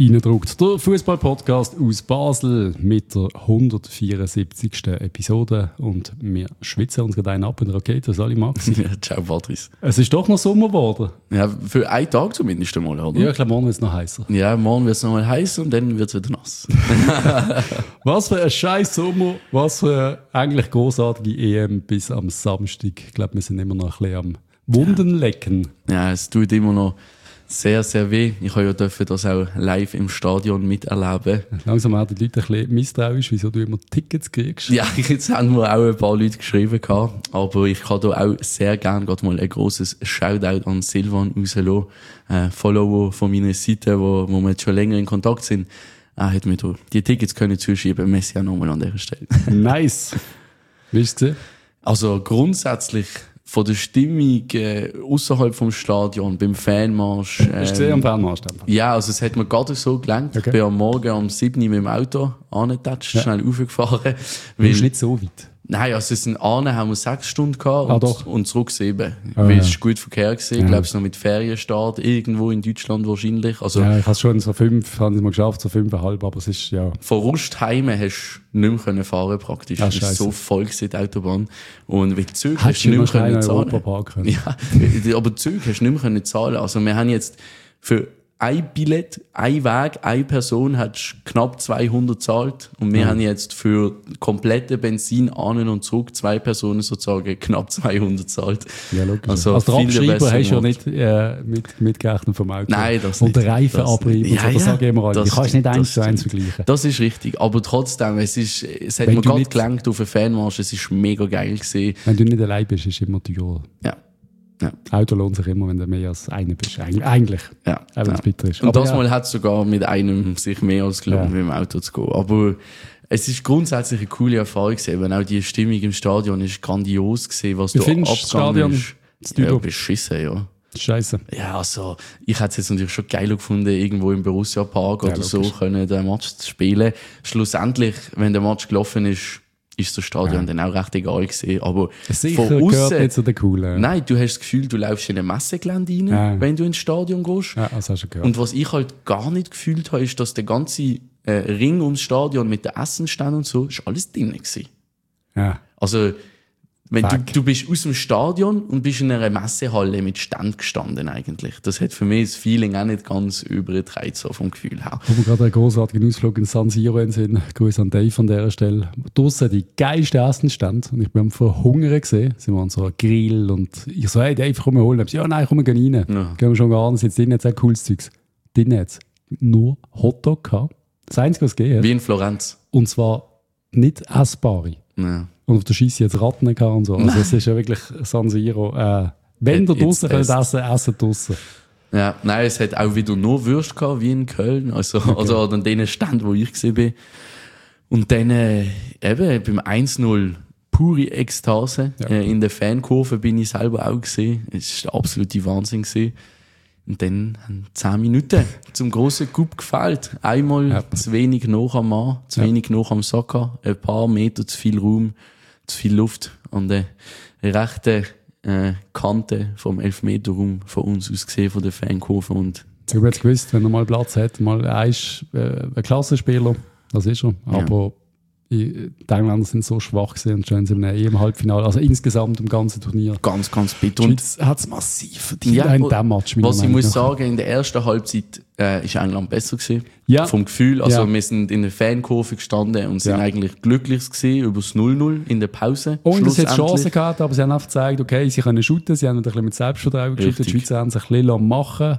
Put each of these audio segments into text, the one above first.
reindruckt. Der Fußball-Podcast aus Basel mit der 174. Episode. Und wir schwitzen uns gerade einen ab in der Rakete, was alle mag. Ja, ciao Patrice. Es ist doch noch Sommer geworden. Ja, für einen Tag zumindest einmal, oder? Ja, ich glaube, morgen wird es noch heißer. Ja, morgen wird es noch mal heiß und dann wird es wieder nass. Was für ein scheiß Sommer, was für eine eigentlich großartige EM bis am Samstag. Ich glaube, wir sind immer noch ein bisschen am Wunden lecken. Ja, es tut immer noch sehr, sehr weh. Ich habe ja dürfen das auch live im Stadion miterleben. Langsam werden die Leute ein bisschen misstrauisch, wieso du immer Tickets kriegst. Ja, jetzt haben wir auch ein paar Leute geschrieben gehabt, aber ich kann da auch sehr gerne gerade mal ein grosses Shoutout an Silvan rauslassen, Follower von meiner Seite, wo wir jetzt schon länger in Kontakt sind. Er hat mir da die Tickets können zuschieben. Messi auch nochmal an dieser Stelle. Nice. Wie ist es gesehen? Also grundsätzlich von der Stimmung außerhalb vom Stadion, beim Fanmarsch. Hast du gesehen am Fanmarsch? Ja, also es hat mir gerade so gelangt. Okay. Ich bin am Morgen um 7 Uhr mit dem Auto angetatscht, schnell raufgefahren. Du bist nicht so weit. Nein, also es sind haben wir 6 Stunden gehabt und zurück 7. Weil es ist gut Verkehr gewesen. Ich glaube, es noch mit Ferienstart irgendwo in Deutschland wahrscheinlich. Also ja, ich habe schon so 5, habe ich mal geschafft, so 5,5, aber es ist, ja. von Rustheimen hast du nicht mehr fahren praktisch. Ah, Es ist so voll gewesen, die Autobahn. Und wegen Züge hast Hättest du du nicht noch mehr schnell zahlen. Europapark können. Ja, aber Züge hast du nicht mehr zahlen. Also wir haben jetzt für ein Billett, ein Weg, eine Person hat knapp 200 gezahlt und wir haben jetzt für komplette Benzin an und zurück 2 Personen sozusagen knapp 200 gezahlt. Ja, logisch. Also als Abschreiber besser hast du ja gemacht. nicht mitgerechnet vom Auto. Nein, das und nicht. Und den Reifen Das abreiben. nicht. Das sage ich immer alle. das Ich kann es nicht stimmt, 1 zu 1 stimmt. vergleichen. Das ist richtig. Aber trotzdem, es hat Wenn mir du gerade nicht- gelangt auf einen Fanmarsch, es ist mega geil gewesen. Wenn du nicht allein bist, ist es immer teurer. Ja. Auto lohnt sich immer, wenn du mehr als einer bist. Eigentlich. Ja, Auch wenn es bitter ist. Und Aber das ja. Mal hat es sogar mit einem sich mehr als gelohnt, Ja. mit dem Auto zu gehen. Aber es ist grundsätzlich eine coole Erfahrung gewesen, weil auch die Stimmung im Stadion ist grandios gewesen, was Wie da findest du das abgegangen Stadion? Das ist. Ja, Düdo? beschissen, ja. Scheiße. Ja, also, ich hätte es jetzt natürlich schon geil gefunden, irgendwo im Borussia Park oder so logisch. können den Match zu spielen. Schlussendlich, wenn der Match gelaufen ist das Stadion dann auch recht egal gewesen. Aber Sicher von gehört aussen, nicht zu den Coolen. nein, du hast das Gefühl, du läufst in ein Messegelände rein, Ja. wenn du ins Stadion gehst. Ja, das hast du gehört. Und was ich halt gar nicht gefühlt habe, ist, dass der ganze Ring ums Stadion mit den Essenständen und so, ist alles drin gewesen. Ja. Also, wenn Fuck. du bist aus dem Stadion und bist in einer Messehalle mit Stand gestanden eigentlich. Das hat für mich das Feeling auch nicht ganz übergetragen, so vom Gefühl her. Ich habe gerade einen großartigen Ausflug in San Siro in Sinn. Grüße an Dave an dieser Stelle. Draussen die geilsten Essenstände. Und ich bin am Verhungern gesehen. Sind wir an so einem Grill und ich so, hey Dave, komm mal holen. Ja, nein, komm, wir gehen rein. Ja. Gehen wir schon gar nicht. Jetzt drinnen hat es auch cooles Zeugs. Drinnen hat es nur Hotdog gehabt. Das Einzige, was es gegeben hat. Wie in Florenz. Und zwar nicht essbare. Ja. Und auf der Scheisse jetzt Ratten gehabt und so. Also es ist ja wirklich San Siro. Wenn ihr draussen könnt essen draussen. Ja, nein, es hat auch wieder nur Würste gehabt, wie in Köln. Also, oder an den Stand, wo ich gesehen bin. Und dann, eben, beim 1-0 pure Ekstase. Ja. In der Fankurve bin ich selber auch gesehen. Es ist der absolute Wahnsinn gewesen. Und dann haben 10 Minuten zum grossen Coup gefehlt. Einmal zu wenig nach am Mann, zu wenig nach am Saka, ein paar Meter zu viel Raum, zu viel Luft an der rechten Kante vom Elfmeterraum von uns aus gesehen, von der Fankurve. Und Ich habe jetzt gewusst, wenn er mal Platz hat, mal ein Klassenspieler, das ist er. Aber die Engländer sind so schwach gewesen und schon sind im Halbfinale. Also insgesamt im ganzen Turnier. ganz, ganz bitter. Die Und Schweiz hat es massiv verdient Ja, in diesem Match. meiner was ich Meinung muss nach. sagen, in der ersten Halbzeit ist England besser gewesen. Ja. Vom Gefühl. Also Ja. wir sind in der Fankurve gestanden und sind Ja. eigentlich glücklich gewesen über das 0-0 in der Pause. Und es hat Schlussendlich. Chancen gehabt, aber sie haben einfach gezeigt, okay, sie können shooten, sie haben ein bisschen mit Selbstvertrauen geshootet. Die Richtig. Schweizer haben sich ein bisschen machen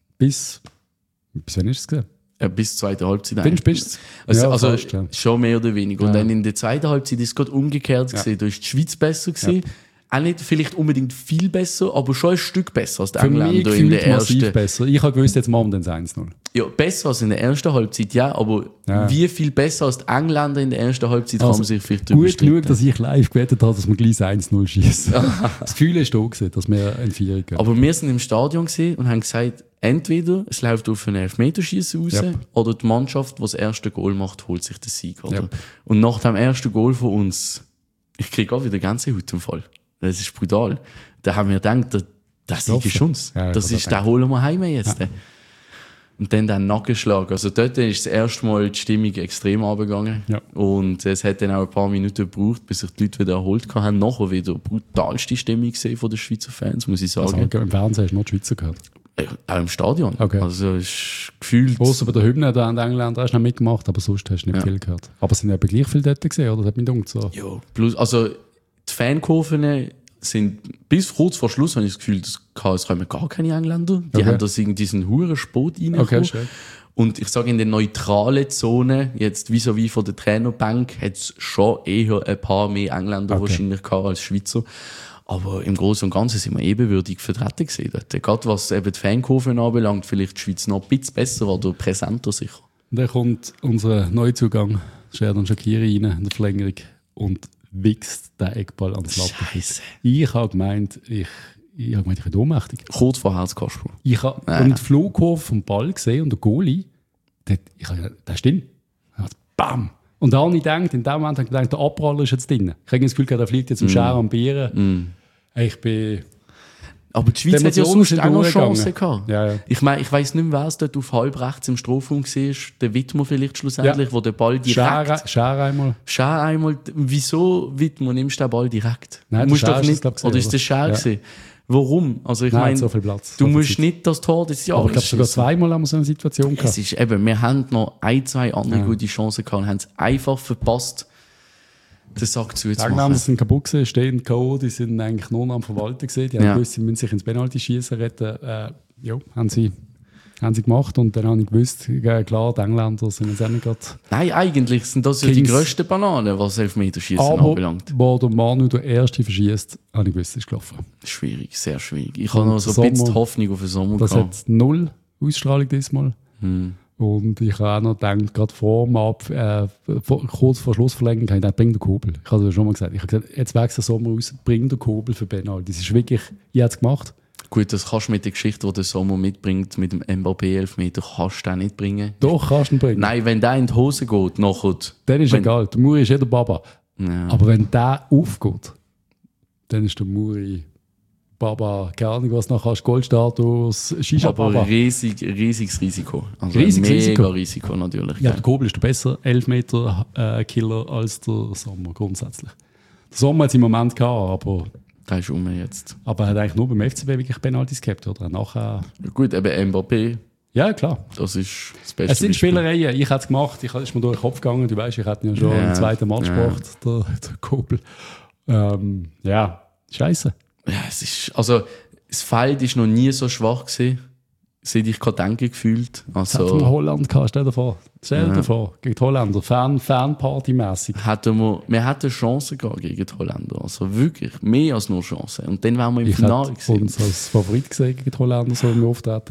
bis wann ist es gewesen? Bis zur zweiten Halbzeit. Findest du, bist Also, ja, fast, ja. schon mehr oder weniger. Und dann in der zweiten Halbzeit ist es gerade umgekehrt gewesen. Da ist die Schweiz besser gewesen. Auch nicht vielleicht unbedingt viel besser, aber schon ein Stück besser als die Für mich Engländer in der gefühlt massiv ersten. besser. Ich habe gewusst, jetzt machen wir den 1-0. Ja, besser als in der ersten Halbzeit, ja, aber Ja. wie viel besser als die Engländer in der ersten Halbzeit kann man sich vielleicht drüber Gut streiten. genug, dass ich live gewettet habe, dass wir gleich 1-0 schießen. Das Gefühl ist da gewesen, dass wir ein 4 gehen. Aber wir sind im Stadion gewesen und haben gesagt, entweder es läuft auf einen Elfmeterschießen raus, Yep. oder die Mannschaft, die das erste Goal macht, holt sich den Sieg. Oder? Yep. Und nach dem ersten Goal von uns, ich kriege auch wieder ganze Haut im Fall. Das ist brutal. Da haben wir gedacht, das Sieg ist uns. Ja, das ich ist, kann den holen wir heim jetzt. Und dann der Nackenschlag. Also dort ist das erste Mal die Stimmung extrem runtergegangen. Ja. Und es hat dann auch ein paar Minuten gebraucht, bis sich die Leute wieder erholt haben. Nachher wieder brutalste Stimmung gesehen von den Schweizer Fans, muss ich sagen. Also, im Fernsehen hast du nur die Schweizer gehört. Auch im Stadion. Okay. Also es ist gefühlt... Ausser bei der Hymne, da haben die Engländer auch noch mitgemacht, aber sonst hast du nicht viel gehört. Aber es sind eben gleich viele dort gesehen, oder? Das hat mich gedacht, so. Ja, plus, also die Fankurven sind bis kurz vor Schluss, habe ich das Gefühl, es kommen gar keine Engländer. Die haben das in diesen huren Spot reingekommen. Okay, schön. Und ich sage, in der neutralen Zone, jetzt vis-à-vis von der Trainerbank, hat es schon eher ein paar mehr Engländer wahrscheinlich gehabt als Schweizer. Aber im Großen und Ganzen sind wir ebenbürtig vertreten gewesen. Gerade was eben die Fankurven anbelangt, vielleicht die Schweiz noch ein bisschen besser oder präsenter sicher. Und dann kommt unser Neuzugang, Sheridan Shaqiri, rein in der Verlängerung und wichst den Eckball ans Latte. Scheiße. Ich habe gemeint, ich bin ohnmächtig. Kurz vor Herzkasper. Ich habe den Flughof vom Ball gesehen und der Goalie, der ist drin. Bam! Und da habe ich gedacht, in dem Moment habe ich gedacht, der Abpraller ist jetzt drin. Ich habe das Gefühl, der fliegt jetzt im Schär am Bieren. Ich bin... Aber die Schweiz hat ja sonst auch noch Chancen gehabt. Ja. Ich meine, ich weiss nicht mehr, wer es dort auf halb rechts im Strafraum war. Der Wittmer vielleicht schlussendlich, wo der Ball direkt... Schär einmal. Wieso, Wittmer, nimmst du den Ball direkt? Nein, musst doch nicht, gesehen, oder ist das Schär gewesen? Warum? Also ich meine, so viel Platz, du musst nicht das Tor des Jahres. Aber ich glaube, sogar zweimal haben wir so eine Situation gehabt. Es ist eben, wir haben noch zwei andere gute Chancen gehabt und haben es einfach verpasst, den Sack zuzumachen. Die Engländer sind kaputt gewesen, stehen K.O., die sind eigentlich nur noch am Verwalten gewesen. Die haben gewusst, sie müssen sich ins Penalty-Schießen retten. Haben sie gemacht und dann habe ich gewusst, klar, die Engländer sind jetzt auch nicht gerade... Nein, eigentlich sind das ja die grössten Bananen, was Elfmeterschießen anbelangt. Aber wo der Manu der Erste verschießt, habe ich gewusst, es ist gelaufen. Schwierig, sehr schwierig. Ich habe noch so ein bisschen Hoffnung auf den Sommer gehabt. Das hat 0 Ausstrahlung diesmal. Und ich habe auch noch gedacht, gerade kurz vor Schlussverlängerung, habe ich gedacht, bring den Kobel. Ich habe es schon mal gesagt. Ich habe gesagt, jetzt wächst der Sommer aus, bring den Kobel für Penal. Das ist wirklich, ich habe es gemacht. Gut, das kannst du mit der Geschichte, die der Sommer mitbringt, mit dem Mbappé-Elfmeter, kannst du den nicht bringen. Doch, kannst du ihn bringen. Nein, wenn der in die Hose geht, nachher... Dann ist egal, der Muri ist der Baba. Ja. Aber wenn der aufgeht, dann ist der Muri Baba, keine Ahnung, was nachher hast, Goldstatus, Shisha-Baba. Aber riesiges Risiko. Also mega Risiko natürlich. Ja, der Kobel ist der besser Elfmeter-Killer als der Sommer, grundsätzlich. Der Sommer hat es im Moment gehabt, aber... Der ist jetzt. Aber er hat eigentlich nur beim FCB wirklich Penalties gehabt, oder? Nachher... Ja, gut, eben Mbappé. Ja, klar. Das ist das Beste. Es sind Spielereien. Ich hätte es gemacht, ist mir durch den Kopf gegangen. Du weißt, ich hatte ja schon im zweiten Match gebracht, der Kobel. Scheiße. Ja, es ist... Also, das Feld ist noch nie so schwach gewesen, seit ich gerade denke gefühlt. Also, das hat man Holland gehabt, stell dir vor. Gegen die Holländer, Fanparty-mässig. Wir hatten Chancen gehabt gegen die Holländer. Also wirklich, mehr als nur Chancen. Und dann waren wir im Finale gesehen. Ich uns als Favorit gesehen gegen die Holländer, so im Auftreten.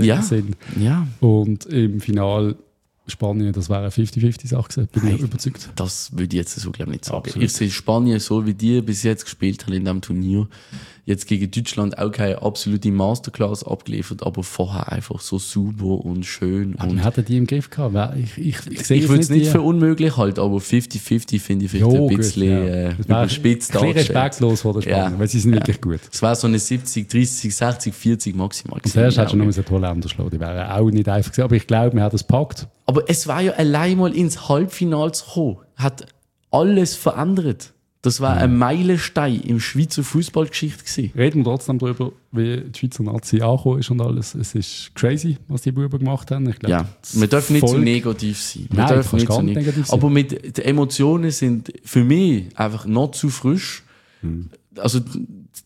Ja. Und im Finale Spanien, das wäre eine 50-50-Sache gewesen, bin ich überzeugt. Das würde ich jetzt so glaube ich nicht sagen. Absolut. Ich sehe Spanien so, wie die bis jetzt gespielt haben in diesem Turnier. Jetzt gegen Deutschland auch keine absolute Masterclass abgeliefert, aber vorher einfach so super und schön. Aber wir hatten die im Griff gehabt. Ich würde es nicht für unmöglich halten, aber 50-50 finde ich vielleicht ein bisschen überspitzt dargestellt. Ein bisschen respektlos vor der Spanien, weil sie sind wirklich gut. Es wäre so eine 70, 30, 60, 40 maximal gewesen. Zuerst hättest du noch die Holländer schlagen, die wären auch nicht einfach gewesen. Aber ich glaube, wir haben das gepackt. Aber es war ja allein mal ins Halbfinale zu kommen, hat alles verändert. Das war ein Meilenstein im Schweizer Fußballgeschichte gewesen. Reden wir trotzdem darüber, wie die Schweizer Nazi angekommen ist und alles. Es ist crazy, was die Buben gemacht haben. Ich glaub, wir dürfen nicht zu negativ sein. Wir dürfen nicht zu negativ sein. Aber die Emotionen sind für mich einfach noch zu frisch. Also die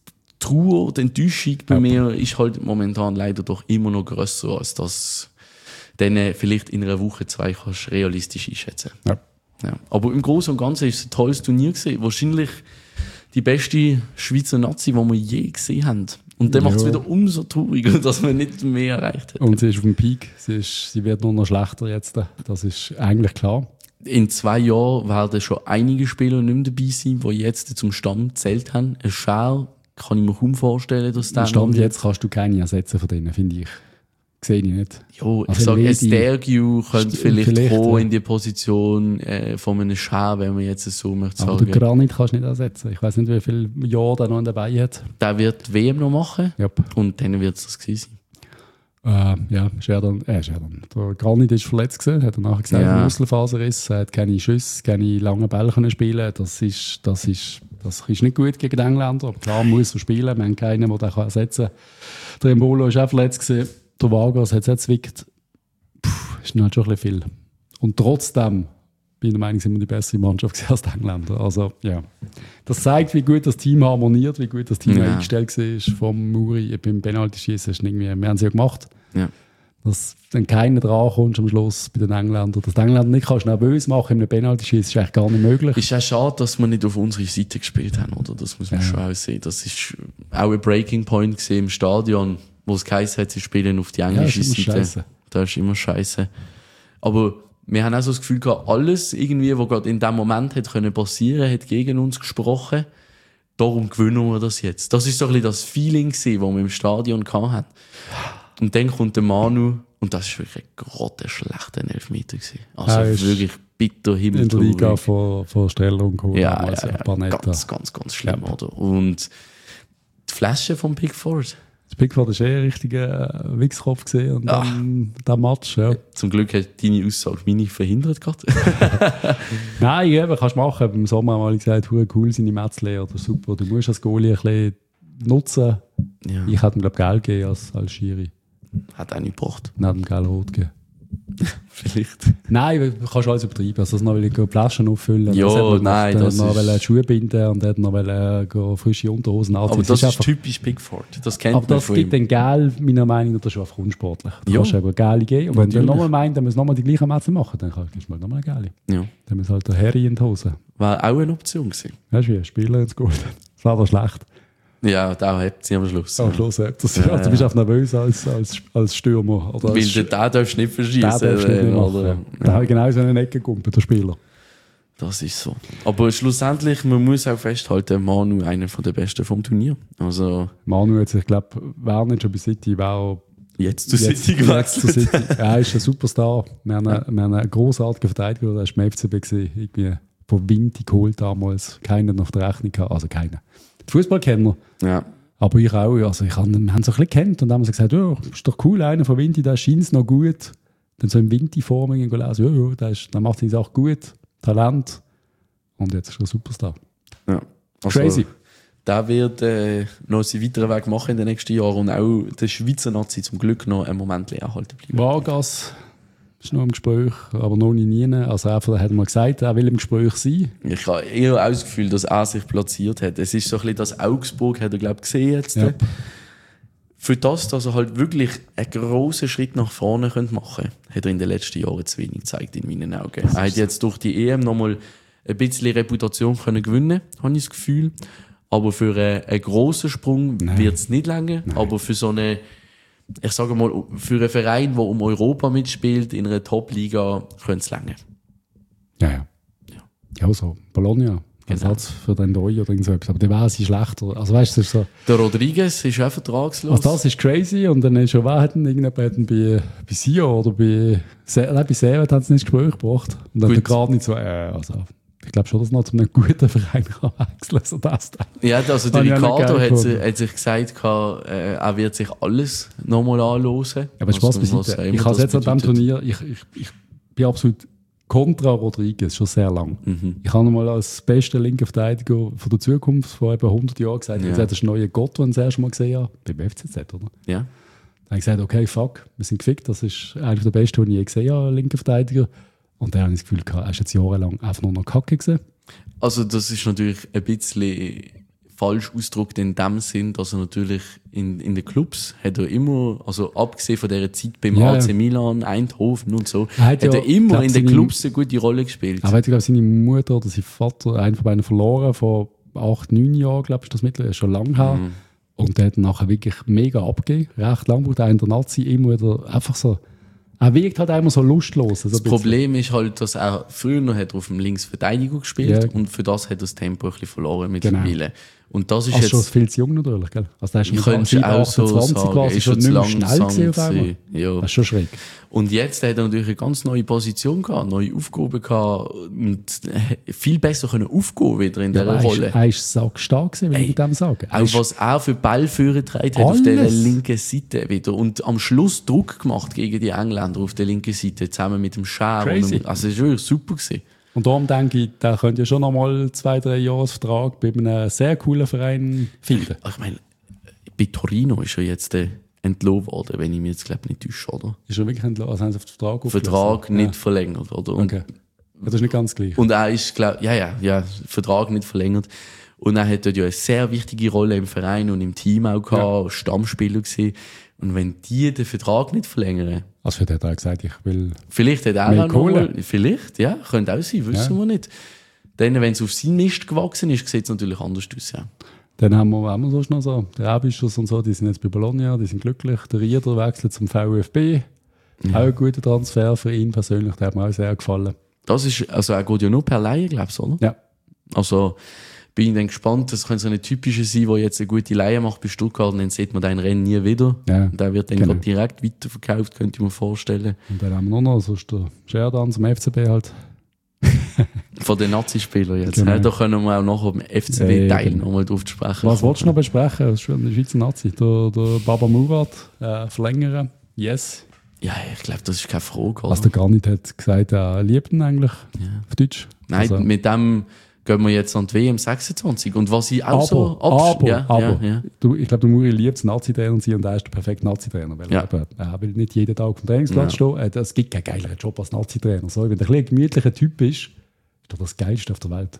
Trauer, die Enttäuschung bei mir ist halt momentan leider doch immer noch grösser, als das dann vielleicht in einer Woche, 2 kannst du realistisch einschätzen. Ja. Aber im Großen und Ganzen war es ein tolles Turnier gewesen. Wahrscheinlich die beste Schweizer Nazi, die wir je gesehen haben. Und dann macht es wieder umso trauriger, dass man nicht mehr erreicht hat. Und sie ist auf dem Peak. Sie wird nur noch schlechter jetzt. Das ist eigentlich klar. In 2 Jahren werden schon einige Spieler nicht mehr dabei sein, die jetzt zum Stamm gezählt haben. Ein Schär kann ich mir kaum vorstellen, dass der... Stand jetzt kannst du keine ersetzen von denen, finde ich. Sehe ich nicht. Ja, ich sage, Estergiu könnte vielleicht kommen in die Position von einem Schär, wenn man jetzt so möchte sagen. Aber den Granit kannst du nicht ersetzen. Ich weiß nicht, wie viele Jahre der noch dabei hat. Der wird die WM noch machen yep. Und dann wird es das gewesen sein. Scherdan. Der Granit ist verletzt gewesen, hat er nachher gesagt, Muskelfaserriss, er hat keine Schüsse, keine langen Bälle können spielen. Das ist nicht gut gegen die Engländer, aber klar muss er spielen. Wir haben keinen, der den ersetzen kann. Der Embolo ist auch verletzt gewesen, der Vargas hat es jetzt zwickt. Ist halt schon ein bisschen viel. Und trotzdem bin ich der Meinung, sind wir die bessere Mannschaft als die Engländer. Also, ja. Das zeigt, wie gut das Team harmoniert, wie gut das Team eingestellt war vom Muri beim Penalty-Schießen. Wir haben es ja gemacht. Ja. Dass dann keiner dran kommt am Schluss bei den Engländern. Dass die Engländer nicht nervös machen in einem Penalty-Schießen, ist eigentlich gar nicht möglich. Ist auch schade, dass wir nicht auf unserer Seite gespielt haben, oder? Das muss man schon auch sehen. Das ist auch ein Breaking Point im Stadion, wo es geheißen hat, sie spielen auf die englische Seite. Das ist immer scheiße. Aber wir haben auch so das Gefühl gehabt, alles irgendwie, was gerade in dem Moment hätte passieren können, hat gegen uns gesprochen. Darum gewinnen wir das jetzt. Das ist so ein bisschen das Feeling gewesen, das wir im Stadion hatten. Und dann kommt der Manu, und das war wirklich ein grottenschlechter Elfmeter gewesen. Also wirklich bitter himmeltraurig. In der Liga von Stellung geholt. Ja, ganz, ganz, ganz schlimm, oder? Und die Flasche von Pickford. Pickford war ein richtiger Wichskopf gesehen und dann der Match. Ja. Zum Glück hat deine Aussage meine verhindert gerade. Nein, eben, kannst du machen. Im Sommer haben wir gesagt, cool seine Metzle oder super. Du musst das Goalie ein bisschen nutzen. Ja. Ich hätte ihm, glaube ich, Geld gegeben als Schiri. Hat auch nicht gebracht. Nicht ihm Geld-Rot gegeben. Vielleicht. Nein, du kannst alles übertreiben. Also, das noch Flaschen auffüllen. Ja, nein, das noch Schuhe binden und dann noch frische Unterhosen anziehen. Aber das ist einfach typisch Pickford. Das kennt aber das gibt dann Gel, meiner Meinung nach, das ist einfach unsportlich. Du kannst aber Gel geben. Und wenn du nochmal meinst, dann musst du nochmal die gleichen Metzel machen, dann kannst du nochmal eine Gel. Ja. Dann muss halt der Harry in die Hose. War auch eine Option gewesen. Weißt du, wie ein Spieler ins Goal. Das war aber schlecht. Ja, da hat sie am Schluss. Am Schluss hat es. Ja, du bist auch nervös als Stürmer. Oder weil den darfst du nicht verschießen. Da habe ich genau so eine Ecke gegumpelt, der Spieler. Das ist so. Aber schlussendlich, man muss auch festhalten, Manu einer der Besten vom Turnier. Also Manu hat sich, ich glaube, wer nicht schon bei City war, jetzt zu City gewechselt. Er ist ein Superstar. Wir haben einen grossartigen Verteidiger, der war beim FCB gesehen, irgendwie von Vinti geholt damals. Keiner auf der Rechnung gehabt, also keiner. Die Fußballkenner. Ja. Aber ich auch. Also wir haben so ein bisschen gekannt und dann haben sie gesagt, ja, ist doch cool, einer von Vinti, der scheint es noch gut. Dann so im Vinti-Form gelesen, der macht seine Sache gut, Talent. Und jetzt ist er ein Superstar. Ja. Also, crazy. Der wird noch seinen weiteren Weg machen in den nächsten Jahren und auch der Schweizer Nazi zum Glück noch einen Moment erhalten bleiben. Vargas ist noch im Gespräch, aber noch nie. Also er hat mal gesagt, er will im Gespräch sein. Ich habe eher auch das Gefühl, dass er sich platziert hat. Es ist so ein bisschen das Augsburg, hat er glaube ich gesehen jetzt. Ja. Für das, dass er halt wirklich einen grossen Schritt nach vorne machen könnte, hat er in den letzten Jahren zu wenig gezeigt in meinen Augen. Er hat jetzt durch die EM nochmal ein bisschen Reputation können gewinnen, habe ich das Gefühl. Aber für einen grossen Sprung wird es nicht länger. Aber für so eine, ich sage mal, für einen Verein, der um Europa mitspielt, in einer Top-Liga, könnte es länger. Ja, so Bologna. Genau. Ersatz für den Doi oder irgend so etwas. Aber der wäre sie schlechter. Also weißt du, so. Der Rodriguez ist auch vertragslos. Also das ist crazy. Und dann ist schon irgendjemand bei Sion oder bei Servet hat es nicht Gespräch gebracht. Und dann hat er gar nicht so, also ich glaube schon, dass er noch zu einem guten Verein kann wechseln kann. Ja, also der Ricardo hat sich gesagt, er wird sich alles nochmal anhören. Aber Spaß beiseite. Ich habe jetzt an diesem Turnier, ich bin absolut kontra Rodriguez, schon sehr lang. Mhm. Ich habe ihn mal als besten linken Verteidiger von der Zukunft vor etwa 100 Jahren gesagt, das ist der neue Gott, den ich das erste Mal gesehen habe, beim FCZ, oder? Ja. Dann habe ich gesagt, okay, fuck, wir sind gefickt, das ist einer der besten, den ich je gesehen habe, linker Verteidiger. Und dann habe ich das Gefühl, er ist jetzt jahrelang einfach nur noch Kacke gewesen. Also das ist natürlich ein bisschen falsch ausgedrückt in dem Sinn, dass er natürlich in den Clubs hat er immer, also abgesehen von dieser Zeit beim AC Milan, Eindhoven und so, hat er immer in den Clubs eine gute Rolle gespielt. Aber hat glaube seine Mutter oder sein Vater einen von beiden verloren, vor 8, 9 Jahren, glaube ich, das mittlerweile schon lange her. Mhm. Und der hat nachher wirklich mega abgegeben, recht lang braucht er in der Nazi immer wieder einfach so Er wirkt halt immer so lustlos. Das Problem ist halt, dass er früher noch hat auf dem Linksverteidiger gespielt und für das hat er das Tempo ein bisschen verloren mittlerweile. Genau. Und das ist jetzt... schon viel zu jung natürlich, gell? Also der ist ich könnte auch so sagen, war, ist schon nicht mehr schnell auf einmal. Ja. Das ist schon schräg. Und jetzt hat er natürlich eine ganz neue Position gehabt, neue Aufgaben gehabt und viel besser können aufgehen wieder in dieser Rolle. Er ist sackstark gewesen, will ich dem sagen. Auch was er für Ballführer getragen hat auf der linken Seite wieder. Und am Schluss Druck gemacht gegen die Engländer auf der linken Seite, zusammen mit dem Schär. Also es war wirklich super gewesen. Und darum denke ich, da könnt ihr schon noch mal 2-3 Jahre Vertrag bei einem sehr coolen Verein finden. Ich meine, bei Torino ist er jetzt entlohnt worden, wenn ich mich jetzt glaube nicht täusche, oder? Ist er wirklich entlohnt? Also haben sie auf den Vertrag aufgelassen? Vertrag nicht verlängert, oder? Und, okay. Das ist nicht ganz gleich. Und er ist, ja, Vertrag nicht verlängert. Und er hat dort ja eine sehr wichtige Rolle im Verein und im Team auch gehabt, Stammspieler gewesen. Und wenn die den Vertrag nicht verlängern... Also für den hat er gesagt, ich will... Vielleicht hat er auch noch... Vielleicht, ja, könnte auch sein, wissen wir nicht. Dann, wenn es auf seinen Mist gewachsen ist, sieht es natürlich anders aus, ja. Dann haben wir sonst noch so, der Abischus und so, die sind jetzt bei Bologna, die sind glücklich. Der Rieder wechselt zum VfB. Auch ein guter Transfer für ihn persönlich, der hat mir auch sehr gefallen. Das ist, also er geht ja nur per Leihe, glaubst du, oder? Ja. Also bin ich dann gespannt, das könnte so eine typische sein, der jetzt eine gute Leihe macht bei Stuttgart und dann sieht man den Rennen nie wieder. Ja. Und der wird dann gerade direkt weiterverkauft, könnte ich mir vorstellen. Und dann haben wir noch, sonst der Scherdan zum FCB halt. Von den Nazi-Spielern jetzt. Genau. Da können wir auch noch auf dem FCB-Teil nochmal drauf sprechen. Was wolltest du noch besprechen? Das ist schon der Schweizer Nazi. Der Baba Murat verlängern. Yes. Ja, ich glaube, das ist keine Frage. Was der gar nicht hat gesagt, er liebt ihn eigentlich. Ja. Auf Deutsch. Nein, also. Mit dem gehen wir jetzt an die WM 26. Und was ich auch ich glaube, der Muri liebt es, Nazi-Trainer zu sein und er ist der perfekte Nazi-Trainer. Weil er will nicht jeden Tag auf dem Trainingsplatz stehen. Es gibt keinen geileren Job als Nazi-Trainer. So, wenn du ein gemütlicher Typ bist, ist das Geilste auf der Welt.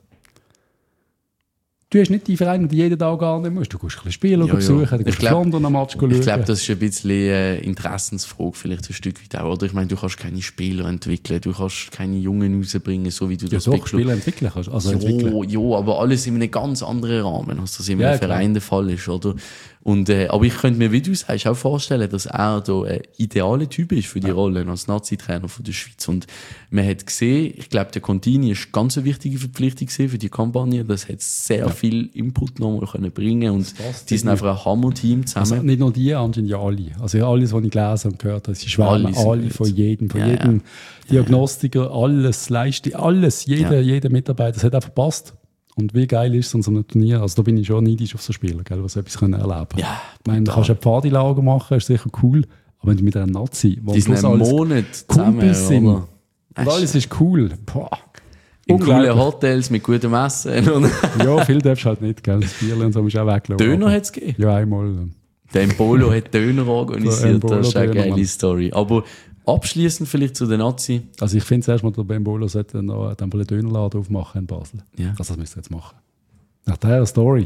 Du hast nicht die Vereine, die jeden Tag gar nicht musst. Du kannst ein bisschen Spieler besuchen, du kannst London am Match schauen. Ich glaube, das ist ein bisschen Interessensfrage, vielleicht ein Stück weit auch. Oder ich meine, du kannst keine Spieler entwickeln, du kannst keine Jungen rausbringen, so wie du das willst. Spieler entwickeln kannst. Also ja, aber alles in einem ganz anderen Rahmen, als das in einem Verein der Fall ist, oder? Und, aber ich könnte mir, wie du sagst, auch vorstellen, dass er da ein idealer Typ ist für die Rolle als Nazi-Trainer von der Schweiz. Und man hat gesehen, ich glaube, der Contini ist ganz eine wichtige Verpflichtung für die Kampagne. Das hat sehr viel Input nochmal können bringen und die sind einfach ein Hammer-Team zusammen. Also nicht nur die, anscheinend ja alle. Also alles, was ich gelesen und gehört habe, sie schwärmen alle von jedem Diagnostiker, alles leistet, alles, jeder Mitarbeiter. Das hat einfach gepasst. Und wie geil ist es an so einem Turnier? Also da bin ich schon neidisch auf so Spieler, gell, was etwas erleben können. Ja, ich meine, da kannst du ein Partylager machen, ist sicher cool. Aber wenn du mit einem Nazi, wo die sind einen Monat zusammen sind, und alles ist cool. Boah. In coolen Hotels mit gutem Essen. Ja, viel darfst du halt nicht, gell. Das Bier und so musst du auch weglaufen. Döner hat es gegeben? Ja, einmal. Der Embolo hat Döner organisiert, das ist eine geile Story. Aber abschließend vielleicht zu den Nazi. Also ich finde zuerst mal, der Bembolo sollte noch einen Dönerladen aufmachen in Basel. Ja. Also das müsst ihr jetzt machen. Nach dieser Story.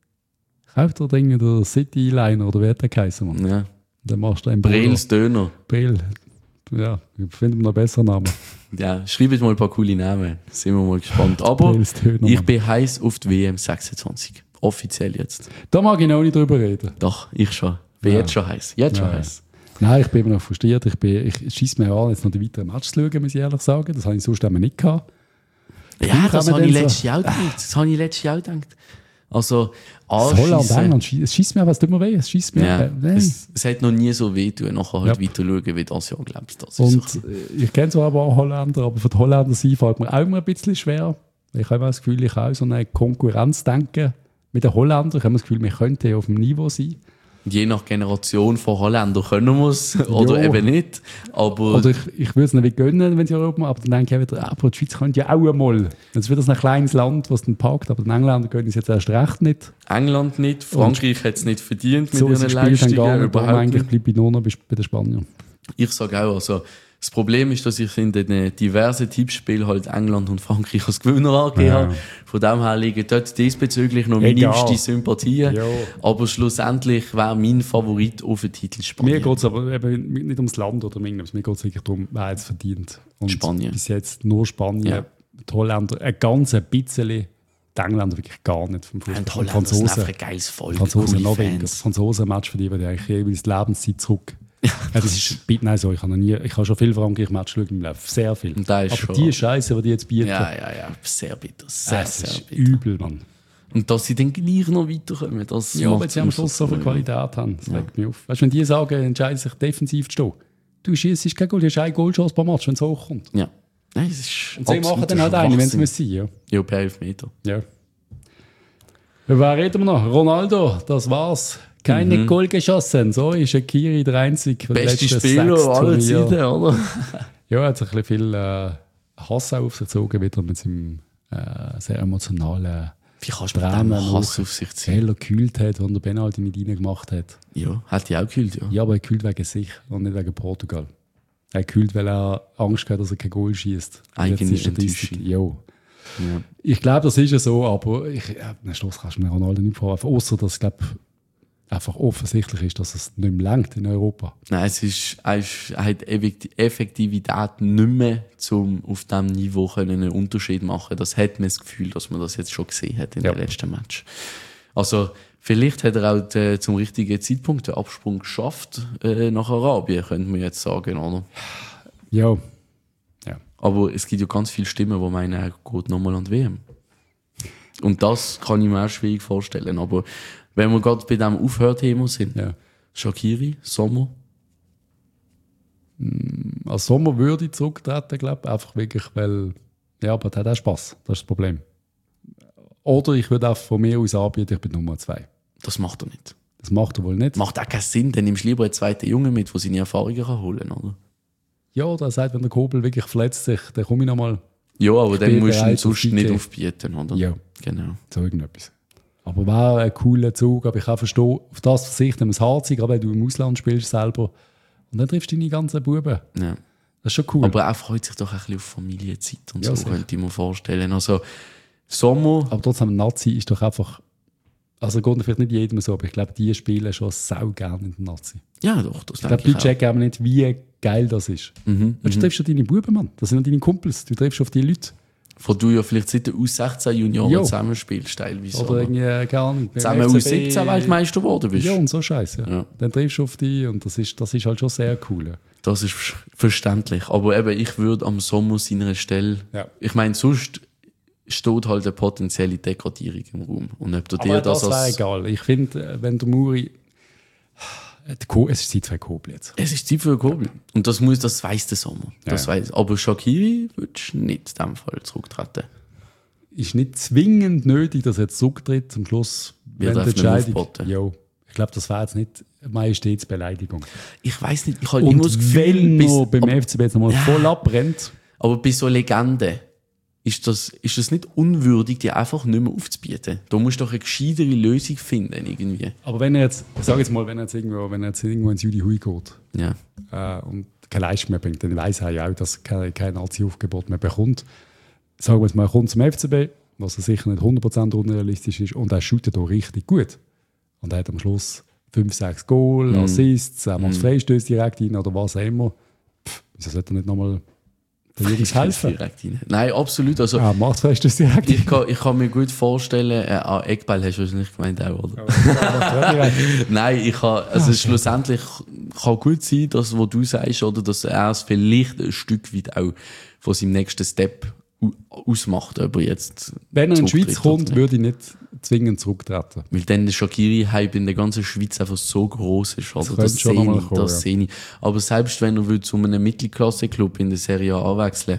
Kauft ihr Dinge der City-Liner oder wie hat der geheißen, Mann? Ja. Dann machst du einen Brels Döner. Brel. Ja, ich finde noch einen besseren Namen. Ja, schreibt mal ein paar coole Namen. Sind wir mal gespannt. Aber Döner, ich bin heiß auf die WM 26. Offiziell jetzt. Da mag ich noch nicht drüber reden. Doch, ich schon. Bin jetzt schon heiß. Jetzt schon heiß. Nein, ich bin immer noch frustriert. Ich schieße mir an, jetzt noch die weiteren Matches zu schauen, muss ich ehrlich sagen. Das habe ich sonst immer nicht gehabt. Ja, das habe ich letztes Jahr gedacht. Also, Holland, England, es schießt mir aber, es tut mir weh. Es schießt mir. Ja, es hat noch nie so weh tun, nachher halt weiter schauen, wie das Jahr, glaubst du. Und ich kenne zwar aber auch Holländer, aber für die Holländer sein fällt mir auch immer ein bisschen schwer. Ich habe das Gefühl, ich habe auch so eine Konkurrenz denken mit den Holländern. Ich habe das Gefühl, wir könnten auf dem Niveau sein. Je nach Generation von Holländern können wir es oder eben nicht. Aber oder ich würde es nicht gönnen, wenn sie Europa machen, aber dann denke ich wieder, aber die Schweiz könnte ja auch einmal. Jetzt wird das ein kleines Land, was dann packt, aber die Engländer können es jetzt erst recht nicht. England nicht, Frankreich hat es nicht verdient mit so ihren Leistungen. Überhaupt eigentlich bleibe ich nur noch bei den Spaniern. Ich sage auch, also das Problem ist, dass ich in den diversen Tippspielen halt England und Frankreich als Gewinner angegeben habe. Von dem her liegen dort diesbezüglich noch minimste Sympathien. Jo. Aber schlussendlich wäre mein Favorit auf den Titel Spanien. Mir geht es aber eben nicht ums Land oder irgendwas. Mir geht es wirklich darum, wer es verdient. Und Spanien. Bis jetzt nur Spanien. Ja. Die Holländer ein ganz bisschen. Die Engländer wirklich gar nicht vom Fußball. Die Holländer sind einfach ein geiles Volk. Franzosen noch weniger. Das Franzosen-Match für die, die eigentlich jeweils die Lebenszeit zurück. das ist, nein, so, ich habe schon viel Frankreich-Match geschaut im Leben, sehr viel. Und aber schon, die Scheiße, die die jetzt bieten. Ja, sehr bitter. Sehr ist bitter. Übel, Mann. Und dass sie dann gleich noch weiterkommen. Wenn sie am Schluss so viel Qualität haben, das regt mich auf. Weißt du, wenn die sagen, entscheiden sich defensiv zu stehen, du schießt kein Goal, du hast einen Goalschuss pro Match, wenn es hochkommt. Ja. Nein, es ist und sie machen dann halt eine, wenn es muss sein. Ja, per Elfmeter. Ja. Wer reden wir noch? Ronaldo, das war's. Keine Goal geschossen. So ist Shaqiri der Einzige. Beste Spieler aller Zeiten, oder? Ja, er hat sich ein bisschen viel Hass auf sich gezogen, wieder mit seinem sehr emotionalen Wie kannst du mit dem Hass auf sich ziehen? Weil er gekühlt hat, und der Penalty nicht reingemacht hat. Ja, hat die auch gekühlt, ja. Ja, aber er gekühlt wegen sich und nicht wegen Portugal. Er gekühlt, weil er Angst hat, dass er kein Goal schießt. Eigene Statistik. Ja. Ich glaube, das ist ja so, aber am Schluss kannst du mir Ronaldo nicht vorwerfen. Außer dass es einfach offensichtlich ist, dass es nicht mehr reicht in Europa. Nein, er hat Effektivität nicht mehr, um auf diesem Niveau einen Unterschied zu machen. Das hat man das Gefühl, dass man das jetzt schon gesehen hat in den letzten Match. Also, vielleicht hat er auch zum richtigen Zeitpunkt den Absprung geschafft nach Arabien, könnte man jetzt sagen, oder? Ja. Aber es gibt ja ganz viele Stimmen, die meinen, er geht nochmal an die WM. Und das kann ich mir auch schwierig vorstellen. Aber wenn wir gerade bei diesem Aufhörthema sind, Shaqiri, Sommer? Als Sommer würde ich zurücktreten, glaube ich. Einfach wirklich, weil, aber das hat auch Spass. Das ist das Problem. Oder ich würde auch von mir aus anbieten, ich bin Nummer 2. Das macht er nicht. Das macht er wohl nicht. Macht auch keinen Sinn, dann nimmst du lieber einen zweiten Jungen mit, der seine Erfahrungen holen kann, oder? Ja, oder er sagt, wenn der Kobel wirklich verletzt sich, dann komme ich nochmal. Ja, aber dann musst du ihn sonst nicht aufbieten, oder? Ja. Genau. So irgendetwas. Aber war ein cooler Zug, aber ich kann verstehen, auf das verzichten wir das hart sein, gerade wenn du im Ausland spielst selber. Und dann triffst du deine ganzen Buben. Ja. Das ist schon cool. Aber er freut sich doch ein bisschen auf Familienzeit und so, sicher. könnte ich mir vorstellen. Also, Sommer... Aber trotzdem, ein Nazi ist doch einfach... Also geht vielleicht nicht jedem so, aber ich glaube, die spielen schon sau gerne in der Nazi. Ja, doch, das ich glaube, die checken aber nicht, wie geil das ist. Du triffst schon deine Buben, Mann. Das sind deine Kumpels. Du triffst auf die Leute. Von du ja vielleicht seit den U16-Junioren zusammenspielst, teilweise. Oder irgendwie, keine Ahnung. Zusammen U17-Weltmeister geworden bist. Ja, und so Scheiße. Ja. Dann triffst du auf die und das ist halt schon sehr cool. Ja. Das ist verständlich. Aber eben, ich würde am Sommer seiner Stelle... Ja. Ich meine, sonst steht halt eine potenzielle Degradierung im Raum. Und ob du dir das wäre egal. Ich finde, wenn der Muri... Es ist Zeit für Kobel jetzt. Es ist Zeit für Kobel. Und das weiss der Sommer. Das weiss. Aber Shaqiri würdest du nicht in diesem Fall zurücktreten. Ist nicht zwingend nötig, dass er jetzt zurücktritt. Zum Schluss wird er Entscheidung. Ja, ich glaube, das wäre jetzt nicht Majestätsbeleidigung. Ich weiss nicht. Ich habe immer das Gefühl, wenn er beim FCB jetzt nochmal voll abbrennt. Aber bei so Legenden ist das nicht unwürdig, die einfach nicht mehr aufzubieten. Da musst du doch eine gescheitere Lösung finden, irgendwie. Aber wenn er jetzt, ich sage jetzt mal, wenn er jetzt irgendwo ins Juli Hui geht und keine Leistung mehr bringt, dann weiss er ja auch, dass er kein Nazi-Aufgebot mehr bekommt. Sagen wir jetzt mal, er kommt zum FCB, was sicher nicht 100% unrealistisch ist, und er shootet auch richtig gut. Und er hat am Schluss 5, 6 Goal, Assists, er macht Freistöße direkt rein oder was auch immer. Wieso sollte er nicht nochmal den Jungs helfen? Nein, absolut. Also, macht Freistöße direkt rein. Ich kann mir gut vorstellen, Eckball hast du wahrscheinlich gemeint auch, oder? Nein, schlussendlich kann gut sein, dass, was du sagst, oder, dass er es vielleicht ein Stück weit auch von seinem nächsten Step ausmacht, ob er jetzt... Wenn er in die Schweiz kommt, würde ich nicht zwingend zurücktreten. Weil dann der Shaqiri-Hype in der ganzen Schweiz einfach so gross ist. Oder? Das sehe ich. Aber selbst wenn er zu einem Mittelklasse-Club in der Serie A wechseln,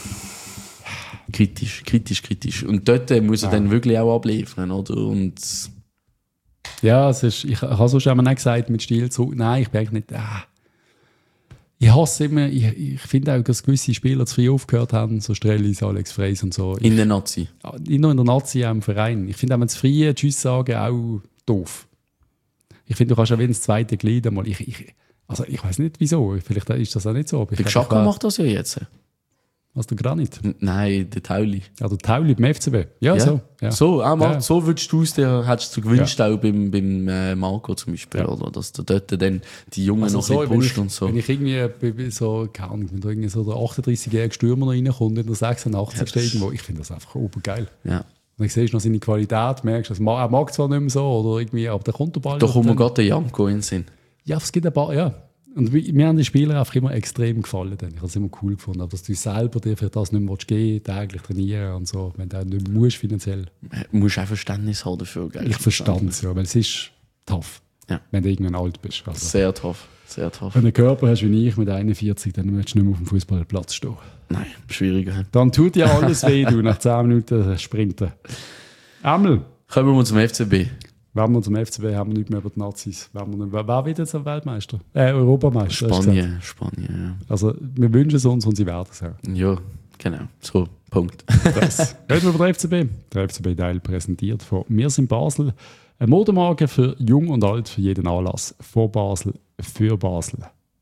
kritisch. Und dort muss er dann wirklich auch abliefern, oder? Und ja, ich habe sonst auch nicht gesagt, mit Stil zurück. Nein, ich bin eigentlich nicht... Ich hasse immer, ich finde auch, dass gewisse Spieler zu früh aufgehört haben, so Strellis, Alex Freis und so. In der Nazi? Nicht nur in der Nazi, auch im Verein. Ich finde auch, wenn zu früh Tschüss sagen, auch doof. Ich finde, du kannst auch wenn das zweite Glied einmal... ich weiss nicht, wieso. Vielleicht ist das auch nicht so. Der Xhaka macht das ja jetzt. Was, der Granit? Nein, der Tauli. Ja, der Tauli beim FCB. Ja, so. Ja. So würdest du es dir, hättest du gewünscht, auch beim Marco zum Beispiel, oder? Dass du dort dann die Jungen noch ein bisschen pusht und so. Wenn ich irgendwie so, keine Ahnung, wenn da irgendwie so der 38-jährige Stürmer noch reinkommt in der 86. irgendwo, ich finde das einfach obergeil. Ja. Und dann siehst du noch seine Qualität, merkst du, er mag zwar nicht mehr so, oder irgendwie, aber der kommt der Ball. Da kommt mir gerade der Janko in den Sinn. Ja, es gibt ein paar, ja. Und mir haben die Spieler einfach immer extrem gefallen. Ich habe es immer cool gefunden. Aber dass du selber dir für das nicht mehr geben, täglich trainieren und so, wenn du auch nicht musst finanziell. Du musst auch Verständnis haben dafür. Gell? Ich verstand es ja, weil es ist tough, wenn du irgendwann alt bist. Also, sehr tough, sehr tough. Wenn du einen Körper hast wie ich mit 41, dann möchtest du nicht mehr auf dem Fußballplatz stehen. Nein, schwieriger. Dann tut dir alles weh, du, nach 10 Minuten sprinten. Amel. Kommen wir zum FCB. Wenn wir zum FCB haben wir nicht mehr über die Nazis. Wer wird jetzt ein Weltmeister? Europameister. Spanien, ja. Also wir wünschen es uns und sie werden es auch. Ja, genau. So, Punkt. Das. Reden wir über den FCB. Der FCB-Teil präsentiert von «Wir sind Basel». Eine Modemarke für Jung und Alt, für jeden Anlass. Von Basel, für Basel.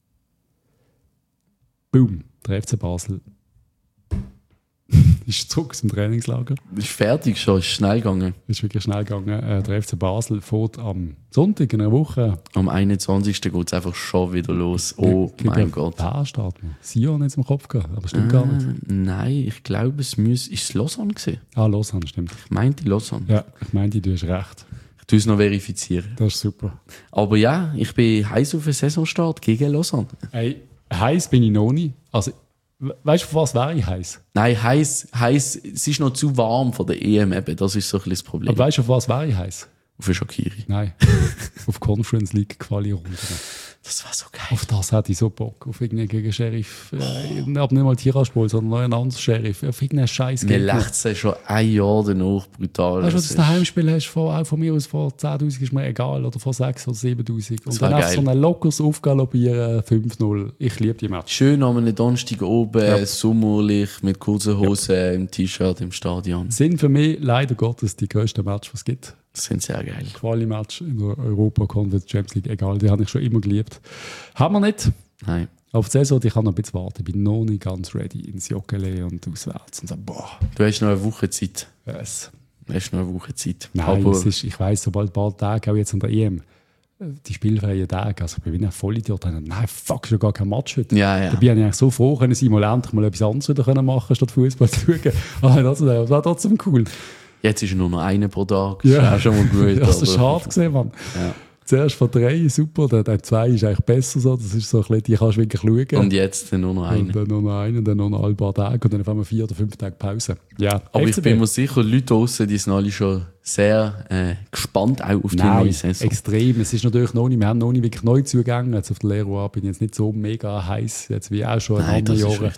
Boom. Der FC Basel ist zurück zum Trainingslager. Ist fertig schon, ist schnell gegangen. Ist wirklich schnell gegangen. Der FC Basel fährt am Sonntag in einer Woche. Am 21. geht es einfach schon wieder los. Oh mein Gott. Wer startet man? Sion jetzt im Kopf gehabt, aber stimmt gar nicht. Nein, ich glaube, es ist es Lausanne gewesen? Lausanne, stimmt. Ich meinte Lausanne. Ja, ich meinte, du hast recht. Ich tue es noch verifizieren. Das ist super. Aber ja, ich bin heiß auf den Saisonstart gegen Lausanne. Hey, heiß bin ich noch nicht. Also, weißt du, auf was wäre ich heiß? Nein, heiß, es ist noch zu warm von der EM eben. Das ist so ein bisschen das Problem. Aber weißt du, auf was wäre ich heiß? Auf den Shaqiri. Nein. Auf Conference League Quali-Runde. Das war so geil. Auf das hätte ich so Bock. Auf irgendeinen gegen Sheriff. Aber nicht mal Tiraspol, sondern noch einen anderen Sheriff. Auf irgendeinen Scheiß. Mir lacht es schon ein Jahr danach brutal. Weißt du, dass du ein Heimspiel hast, auch von mir aus vor 10'000 ist mir egal. Oder vor 6'000 oder 7'000. Und dann einfach so ein lockeres Aufgaloppieren, 5-0. Ich liebe die Match. Schön an einem Donnerstag oben, sommerlich, mit kurzen Hosen, im T-Shirt, im Stadion. Sind für mich leider Gottes die grössten Matches, was es gibt. Das sind sehr geil. Quali-Match in der Europa Conference Champions League, egal, die habe ich schon immer geliebt. Haben wir nicht. Nein. Auf die Saison, ich kann noch ein bisschen warten. Ich bin noch nicht ganz ready ins Joggeli und auswärts. Und so, boah. Du hast noch eine Woche Zeit. Yes. Du hast noch eine Woche Zeit. Nein, aber ich weiss, sobald ein paar Tage, auch jetzt an der EM, die spielfreien Tage, also ich bin wie ein Vollidiot. Nein, fuck, ist ja gar kein Match heute. Ja. Da bin ich eigentlich so froh, können sie mal endlich mal etwas anderes wieder machen, statt Fußball zu schauen. Aber das war trotzdem cool. Jetzt ist nur noch einer pro Tag. Ja, das ist auch schon mal gut. Das ist schade gesehen, Mann. Ja. Zuerst von 3, super, der 2 ist eigentlich besser so, das ist so ein bisschen, die kannst du wirklich schauen. Und jetzt dann nur noch einen. Und dann nur noch einen und dann noch ein paar Tage und dann auf einmal 4 oder 5 Tage Pause. Ja, aber FCB. Ich bin mir sicher, Leute draussen, die sind alle schon sehr gespannt auch auf die neue Saison. Extrem. Es ist natürlich noch nicht, wir haben noch nicht wirklich Neuzugänge. Jetzt auf der Leroy bin ich jetzt nicht so mega heiß, jetzt wie auch schon in anderen Jahren.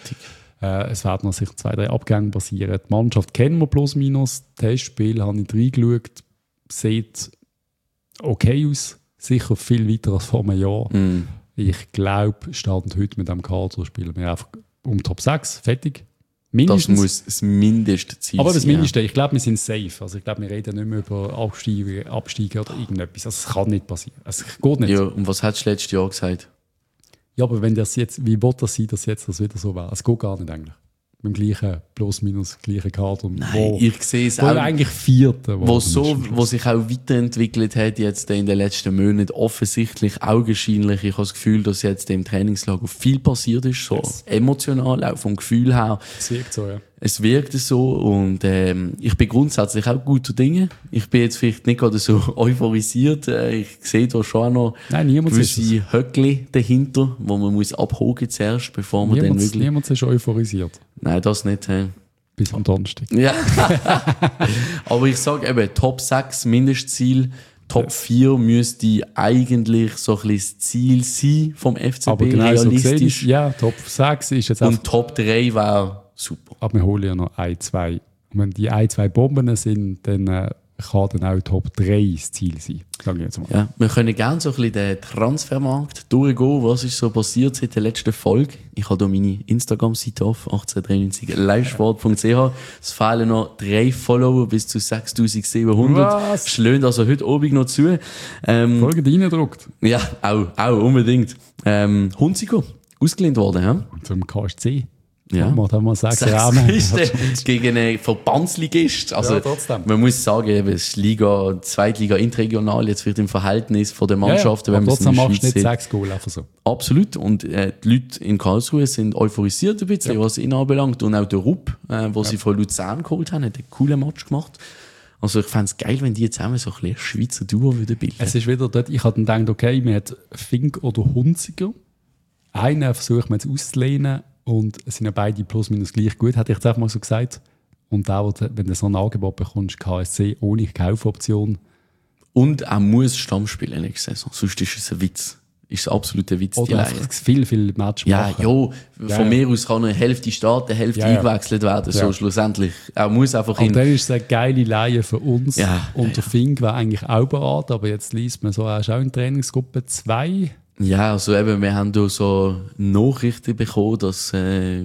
Es werden noch sicher 2, 3 Abgänge passieren. Die Mannschaft kennen wir plus minus. Testspiel habe ich reingeschaut. Sieht okay aus. Sicher viel weiter als vor einem Jahr. Mm. Ich glaube, Stand heute mit diesem Kader spielen wir einfach um Top 6. Fertig. Mindestens. Das muss das mindeste Ziel sein. Aber das Mindeste, ich glaube, wir sind safe. Also ich glaube, wir reden nicht mehr über Abstiege oder irgendetwas. Also es kann nicht passieren. Es geht nicht. Ja, und was hast du letztes Jahr gesagt? Ja, aber wenn das jetzt, wie will das sein, dass jetzt das wieder so wäre? Es geht gar nicht eigentlich. Mit dem gleichen, plus minus gleichen Kader. Nein, ich sehe es auch. Eigentlich Vierte. Wo sich auch weiterentwickelt hat jetzt in den letzten Monaten, offensichtlich augenscheinlich. Ich habe das Gefühl, dass jetzt im Trainingslager viel passiert ist, so emotional, auch vom Gefühl her. Es wirkt so, ja. Es wirkt so und ich bin grundsätzlich auch guter Dinge. Ich bin jetzt vielleicht nicht gerade so euphorisiert. Ich sehe da schon noch gewisse Höckli dahinter, wo man muss abhaken zuerst, bevor man dann wirklich... Niemand ist euphorisiert. Nein, das nicht. Bis am Donnerstag. Ja. Aber ich sage eben, Top 6 Mindestziel, Top 4 müsste eigentlich so ein bisschen das Ziel sein vom FCB, aber genau realistisch. So ja, Top 6 ist jetzt und Top 3 wäre super. Aber wir holen ja noch 1, 2. Und wenn die 1, 2 Bomben sind, dann kann dann auch Top 3 das Ziel sein. Sag ich jetzt mal. Ja, wir können gerne so ein bisschen den Transfermarkt durchgehen. Was ist so passiert seit der letzten Folge? Ich habe hier meine Instagram-Seite auf, 1893 livesport.ch. Es fehlen noch 3 Follower bis zu 6700. Was? Schlönt also heute Abend noch zu. Folge reingedruckt. Ja, auch unbedingt. Hunziker, ausgelehnt worden, ja? Zum KSC. Ja. Man muss sagen, gegen einen Verbandsligist. Also, ja, man muss sagen, es ist Liga, Zweitliga, interregional, jetzt wird im Verhältnis von den Mannschaften, wenn man es in der Schweiz Schweiz nicht 6 Goal einfach so. Absolut. Und die Leute in Karlsruhe sind euphorisiert ein bisschen, was ihn anbelangt. Und auch der Rupp, wo sie von Luzern geholt haben, hat einen coolen Match gemacht. Also ich fände es geil, wenn die zusammen so ein bisschen Schweizer Duo bilden würden. Es ist wieder dort, ich hatte gedacht, okay, man hat Fink oder Hunziker. einen versucht man jetzt auszulehnen und es sind ja beide plus minus gleich gut, hätte ich jetzt einfach mal so gesagt. Und auch, wenn du so ein Angebot bekommst, KSC ohne Kaufoption. Und er muss Stamm spielen nächste Saison, sonst ist es ein Witz. Ist ein absoluter Witz, die Oder Leihe. viel Match machen. Von mir aus kann eine Hälfte starten, eine Hälfte eingewechselt werden, so schlussendlich. Er muss einfach und dann ist es eine geile Leihe für uns. Und der Fink war eigentlich auch bereit, aber jetzt liest man so, er ist auch in Trainingsgruppe 2. Ja, also eben, wir haben da so Nachrichten bekommen, dass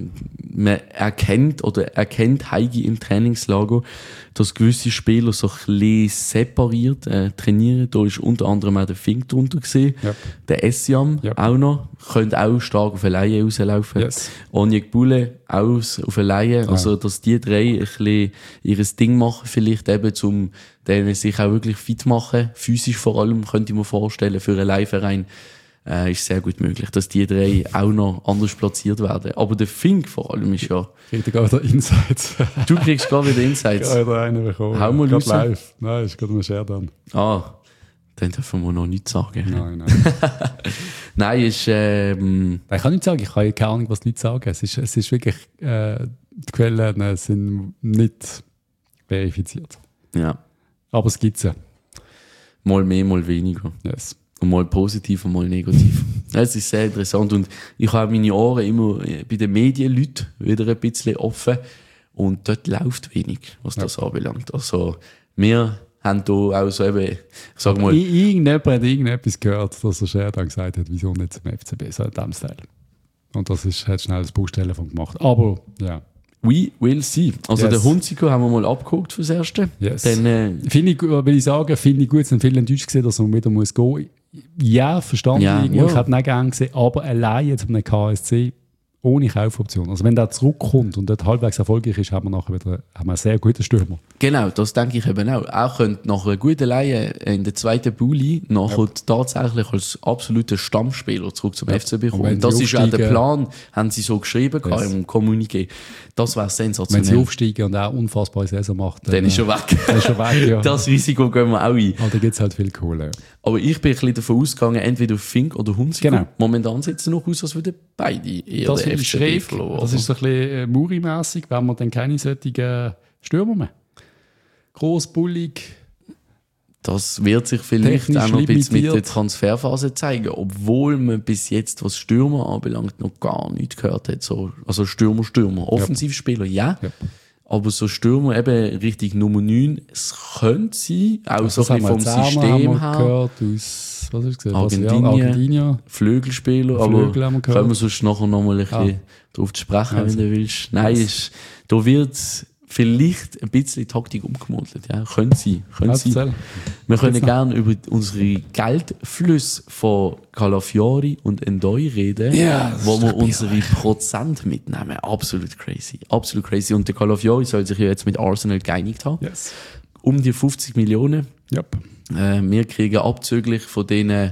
man erkennt Heigi im Trainingslager, dass gewisse Spieler so ein bisschen separiert trainieren. Da ist unter anderem auch der Fink drunter gesehen, der Essiam auch noch, könnte auch stark auf eine Laie rauslaufen. Yes. Onjek Bule auch auf eine Laie. Also, dass die drei ein bisschen ihres Ding machen, vielleicht eben zum denen sich auch wirklich fit machen, physisch vor allem, könnte ich mir vorstellen, für einen Leihverein. Ist sehr gut möglich, dass die drei auch noch anders platziert werden. Aber der Fink vor allem ist ja... Kriegt gerade wieder Insights. Du kriegst gerade wieder Insights. Ja, da einen bekommen. Hau mal raus. Live. Nein, ist gerade mal Share dann. Dann dürfen wir noch nichts sagen. Nein. Nein, ist... Ich kann nicht sagen, ich habe keine Ahnung, was die Leute sagen. Es ist wirklich... die Quellen sind nicht verifiziert. Ja. Aber es gibt sie. Mal mehr, mal weniger. Yes. Und mal positiv und mal negativ. Das ist sehr interessant. Und ich habe meine Ohren immer bei den Medienleuten wieder ein bisschen offen. Und dort läuft wenig, was das anbelangt. Also, wir haben da auch so eben, ich sag mal... Irgendjemand hat irgendetwas gehört, dass der Sheridan gesagt hat, wieso nicht zum FCB, so in diesem Style. Und das hat schnell das Baustellen gemacht. Aber, ja. We will see. Also, den Hunziker haben wir mal abgeguckt fürs Erste. Yes. Dann, finde ich gut, es sind viele enttäuscht gesehen, dass man wieder muss gehen. Ja, verstanden. Ich hätte nicht gerne gesehen, aber allein jetzt mit einem KSC ohne Kaufoption. Also wenn der zurückkommt und dort halbwegs erfolgreich ist, haben wir einen sehr guten Stürmer. Genau, das denke ich eben auch. Auch könnte nach einer guten Leihe in der zweiten Bulli nachher tatsächlich als absoluter Stammspieler zurück zum FCB kommen. Und das ist auch der Plan, haben sie so geschrieben im Kommuniqué. Das wäre sensationell. Wenn sie aufsteigen und auch unfassbare Saison machen, dann ist er weg. Dann ist er weg, ja. Das Risiko gehen wir auch ein. Aber da gibt es halt viel Kohle. Ja. Aber ich bin ein bisschen davon ausgegangen, entweder Fink oder Hunziker. Genau. Momentan sieht es noch aus, als würden beide eher das der FCB verloren. Das ist so ein bisschen Muri-mässig, wenn man dann keine solchen Stürmer mehr. Gross, bullig. Das wird sich vielleicht auch noch ein bisschen mit der Transferphase zeigen, obwohl man bis jetzt, was Stürmer anbelangt, noch gar nichts gehört hat. So, also Stürmer. Offensivspieler, ja. Aber so Stürmer eben richtig Nummer 9, es könnte sein, auch so ein bisschen vom System her. Gehört aus, was hast du gesagt? Argentinien. Flügelspieler, aber können wir sonst nachher noch mal ein bisschen drauf zu sprechen, wenn du willst. Nein, da wird vielleicht ein bisschen Taktik umgemodelt. Ja, könnte sein. Wir können gerne über unsere Geldflüsse von Calafiori und Endoi reden, wo wir unsere Prozent mitnehmen. Absolut crazy. Absolut crazy. Und der Calafiori soll sich ja jetzt mit Arsenal geeinigt haben. Yes. Um die 50 Millionen. Yep. Wir kriegen abzüglich von denen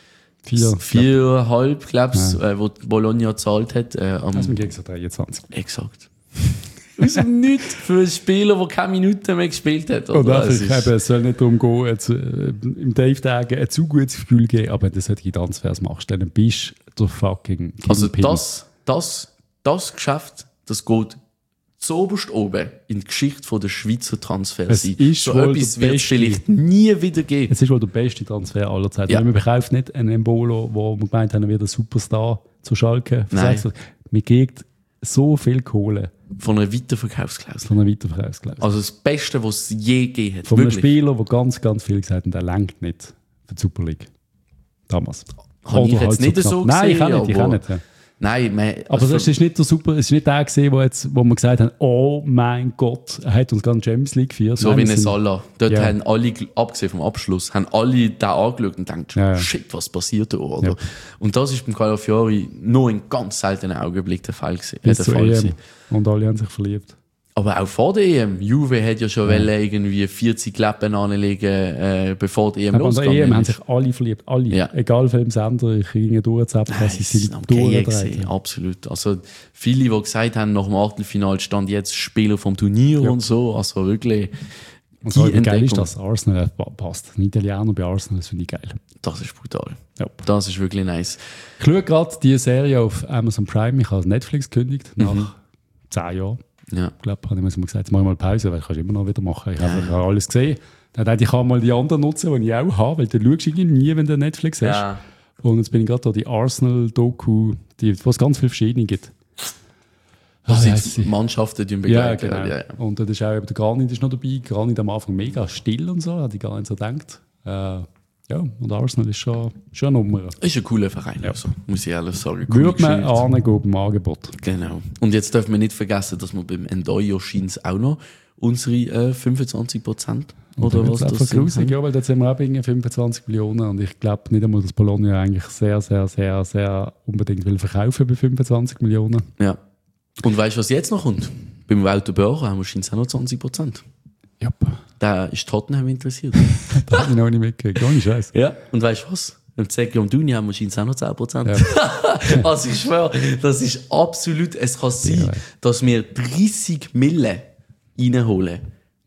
4,5, glaubst du, wo Bologna gezahlt hat. Also im Gegensatz 23. Exakt. Aus dem Nichts für einen Spieler, der keine Minuten mehr gespielt hat. Und es soll nicht darum gehen, jetzt, im Dave-Tagen ein zu gutes Gefühl geben, aber wenn du solche Transfers machst, dann bist du der fucking Kingpin. Also das Geschäft, das geht zuoberst oben in die Geschichte der Schweizer Transfers. So etwas wird es vielleicht nie wieder geben. Es ist wohl der beste Transfer aller Zeiten. Ja. Man bekauft nicht einen Embolo, wo man gemeint haben, er wird ein Superstar zu Schalke. Man kriegt so viel Kohle. Von einer Weiterverkaufsklausel. Also das Beste, was es je gegeben hat. Von einem Spieler, der ganz, ganz viel gesagt hat, der lenkt nicht für die Super League. Damals. Habe ich jetzt nicht so gesehen. Nein, ich kann nicht. Nein, aber es ist nicht der gesehen, wo wir gesagt haben, oh mein Gott, er hat uns gerade in die Champions League geführt. So wie eine Salah. Dort haben alle, abgesehen vom Abschluss, haben alle da angeschaut und gedacht, shit, was passiert da, oder? Ja. Und das ist beim Calafiori nur in ganz seltenen Augenblick der Fall gewesen. Und alle haben sich verliebt. Aber auch vor der EM. Juve hat ja schon irgendwie 40 Lappen anlegen, bevor die EM losgegangen ist. Bei der EM haben sich alle verliebt. Alle. Ja. Egal welchem Sender, ich ging durchzapfen, dass sie sich durchdrehen. Absolut. Also, viele, die gesagt haben, nach dem Achtelfinale stand jetzt Spieler vom Turnier und so. Also wirklich, Und so wie geil ist, dass Arsenal passt. Ein Italiener bei Arsenal, das finde ich geil. Das ist brutal. Ja. Das ist wirklich nice. Ich schaue gerade die Serie auf Amazon Prime. Ich habe Netflix gekündigt, nach 10 Jahren. Ja. Ich glaube, habe ich mir gesagt, jetzt mache ich mal Pause, weil ich kann es immer noch wieder machen. Ich habe alles gesehen. Dann dachte ich, kann mal die anderen nutzen, die ich auch habe, weil du schaust irgendwie nie, wenn du Netflix hast. Ja. Und jetzt bin ich gerade da die Arsenal-Doku, wo es ganz viele verschiedene gibt. Was Mannschaften begleiten. Ja, genau. Ja. Und da ist auch der Granit ist noch dabei. Granit am Anfang mega still und so, hatte ich gar nicht so gedacht. Ja, und Arsenal ist schon eine Nummer. Ist ein cooler Verein, also, muss ich ehrlich sagen. Würde man angehen beim Angebot. Genau. Und jetzt dürfen wir nicht vergessen, dass wir beim Endoyo scheint auch noch unsere 25% oder was das sind. Ja, weil jetzt haben wir auch 25 Millionen und ich glaube nicht einmal, dass Bologna eigentlich sehr, sehr, sehr, sehr unbedingt will verkaufen bei 25 Millionen. Ja. Und weißt du, was jetzt noch kommt? Beim Walter Börcher haben wir scheint auch noch 20%. Ja. Da ist Tottenham interessiert. Da habe ich noch nicht mitgekriegt. Ohne Scheiß. Ja. Und weißt du was? Im Zeki und Duni haben wir scheint auch noch 10%. Ja. Also ich schwöre, das ist absolut, es kann sein, dass wir 30 Mille reinholen.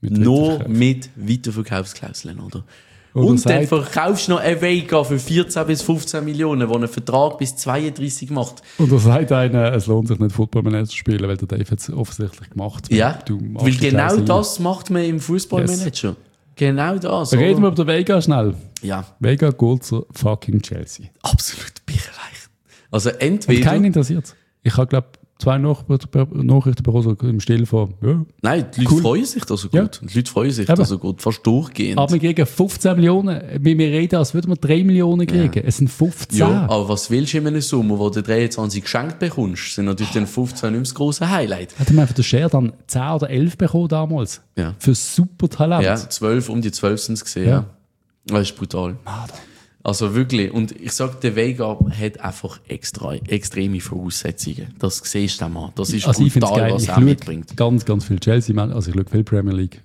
Nur mit Weiterverkaufsklauseln, oder? Und dann verkaufst du noch eine Vega für 14 bis 15 Millionen, der einen Vertrag bis 32 macht. Und da sagt einer, es lohnt sich nicht, Football Manager zu spielen, weil der Dave hat es offensichtlich gemacht. Ja, weil genau das macht man im Fußballmanager. Yes. Genau das. Reden wir über den Vega schnell. Ja. Vega geht zu fucking Chelsea. Absolut birrenweich. Also entweder... Und keinen interessiert. Ich habe, glaube 2 Nachrichten bekommen, so im Stil von, ja. Nein, die Leute freuen sich, dass er gut. Die Leute freuen sich, dass er gut, fast durchgehend. Aber wir kriegen 15 Millionen. Wir reden, als würden wir 3 Millionen kriegen. Ja. Es sind 15. Ja, aber was willst du in einem Sommer, wo du 23 geschenkt bekommst, sind natürlich dann 15 nicht das grosse Highlight. Hätten wir einfach den Share dann 10 oder 11 bekommen damals? Ja. Für super Talent. Ja, 12, um die 12 sind es gesehen. Ja. Das ist brutal. Also wirklich, und ich sag, der Vega hat einfach extreme Voraussetzungen. Das siehst du mal. Das ist also brutal, was er mitbringt. Ganz, ganz viel Chelsea, also ich schaue viel Premier League.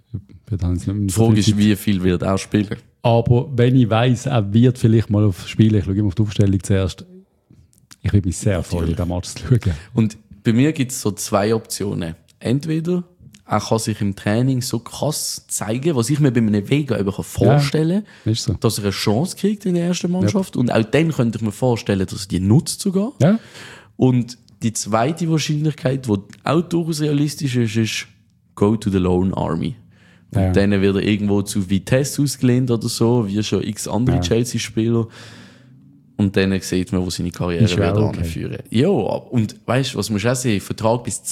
Die Frage ist, wie viel wird er spielen? Aber wenn ich weiss, er wird vielleicht mal auf Spiele, ich schaue immer auf die Aufstellung zuerst, ich würde mich sehr freuen, den Match zu schauen. Und bei mir gibt es so 2 Optionen. Entweder er kann sich im Training so krass zeigen, was ich mir bei einem Vega eben vorstellen kann, so. dass er eine Chance kriegt in der ersten Mannschaft. Ja. Und auch dann könnte ich mir vorstellen, dass er die nutzt sogar. Ja. Und die zweite Wahrscheinlichkeit, die auch durchaus realistisch ist go to the Lone Army. Und dann wird er irgendwo zu Vitesse ausgelehnt oder so, wie schon x andere Chelsea-Spieler. Und dann sieht man, wo seine Karriere wird anführen. Ja, und weißt du, was musst du auch sehen? Vertrag bis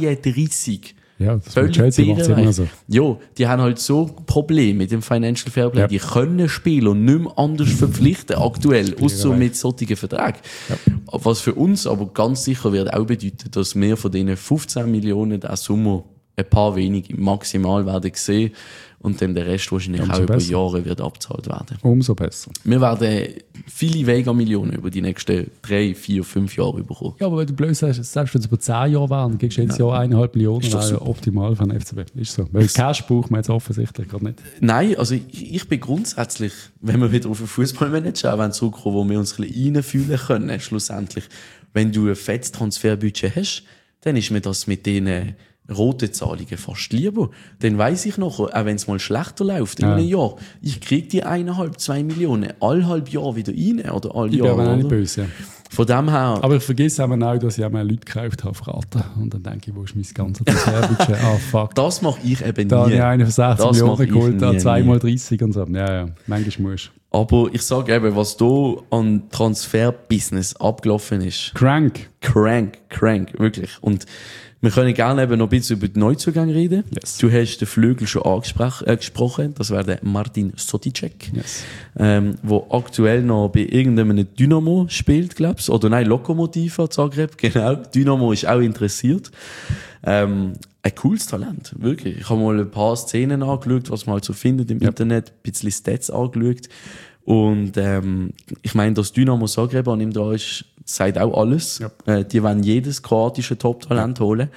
32. Ja, das völlig Chelsea macht immer so. Ja, die haben halt so Probleme mit dem Financial Fairplay. Ja. Die können spielen und nicht mehr anders verpflichten, aktuell, außer mit solchen Verträgen. Ja. Was für uns aber ganz sicher wird auch bedeuten, dass wir von diesen 15 Millionen diesen Sommer ein paar wenige maximal werden sehen und dann der Rest wahrscheinlich auch über Jahre wird abgezahlt werden. Umso besser. Wir werden viele Vega-Millionen über die nächsten 3, 4, 5 Jahre bekommen. Ja, aber wenn du blöd sagst, selbst wenn es über 10 Jahre wären, dann kriegst du jetzt Jahr 1,5 Millionen, ist das optimal für den FCB. Ist so. Weil Cash braucht man jetzt offensichtlich gerade nicht. Nein, also ich bin grundsätzlich, wenn wir wieder auf den Fußballmanager zurückkommen, wo wir uns ein bisschen reinfühlen können, schlussendlich, wenn du ein fettes Transferbudget hast, dann ist mir das mit denen rote Zahlungen fast lieber. Dann weiss ich noch, auch wenn es mal schlechter läuft in einem Jahr, ich kriege die 1,5, 2 Millionen alle halb Jahr wieder rein oder alle Jahre. Ich bin aber nicht böse. Von dem her... Aber ich vergesse auch, dass ich auch Leute gekauft habe, verraten. Und dann denke ich, wo ist mein ganzes Transferbudget? Fuck. Das mache ich eben nie. Da habe ich einen für 60 Millionen geholt, 2x30 und so. Ja, manchmal musst du. Aber ich sage eben, was da an Transfer-Business abgelaufen ist. Crank, wirklich. Und wir können gerne eben noch ein bisschen über die Neuzugänge reden. Yes. Du hast den Flügel schon angesprochen. Das wäre der Martin Soticek. Yes. Wo aktuell noch bei irgendeinem Dynamo spielt, glaubst du? Oder nein, Lokomotiva Zagreb, genau. Dynamo ist auch interessiert. Ein cooles Talent, wirklich. Ich habe mal ein paar Szenen angeschaut, was man halt so findet im Internet, ein bisschen Stats angeschaut. Und ich meine, das Dynamo Zagreb an ihm da ist, sagt auch alles. Ja. Die wollen jedes kroatische Top-Talent holen.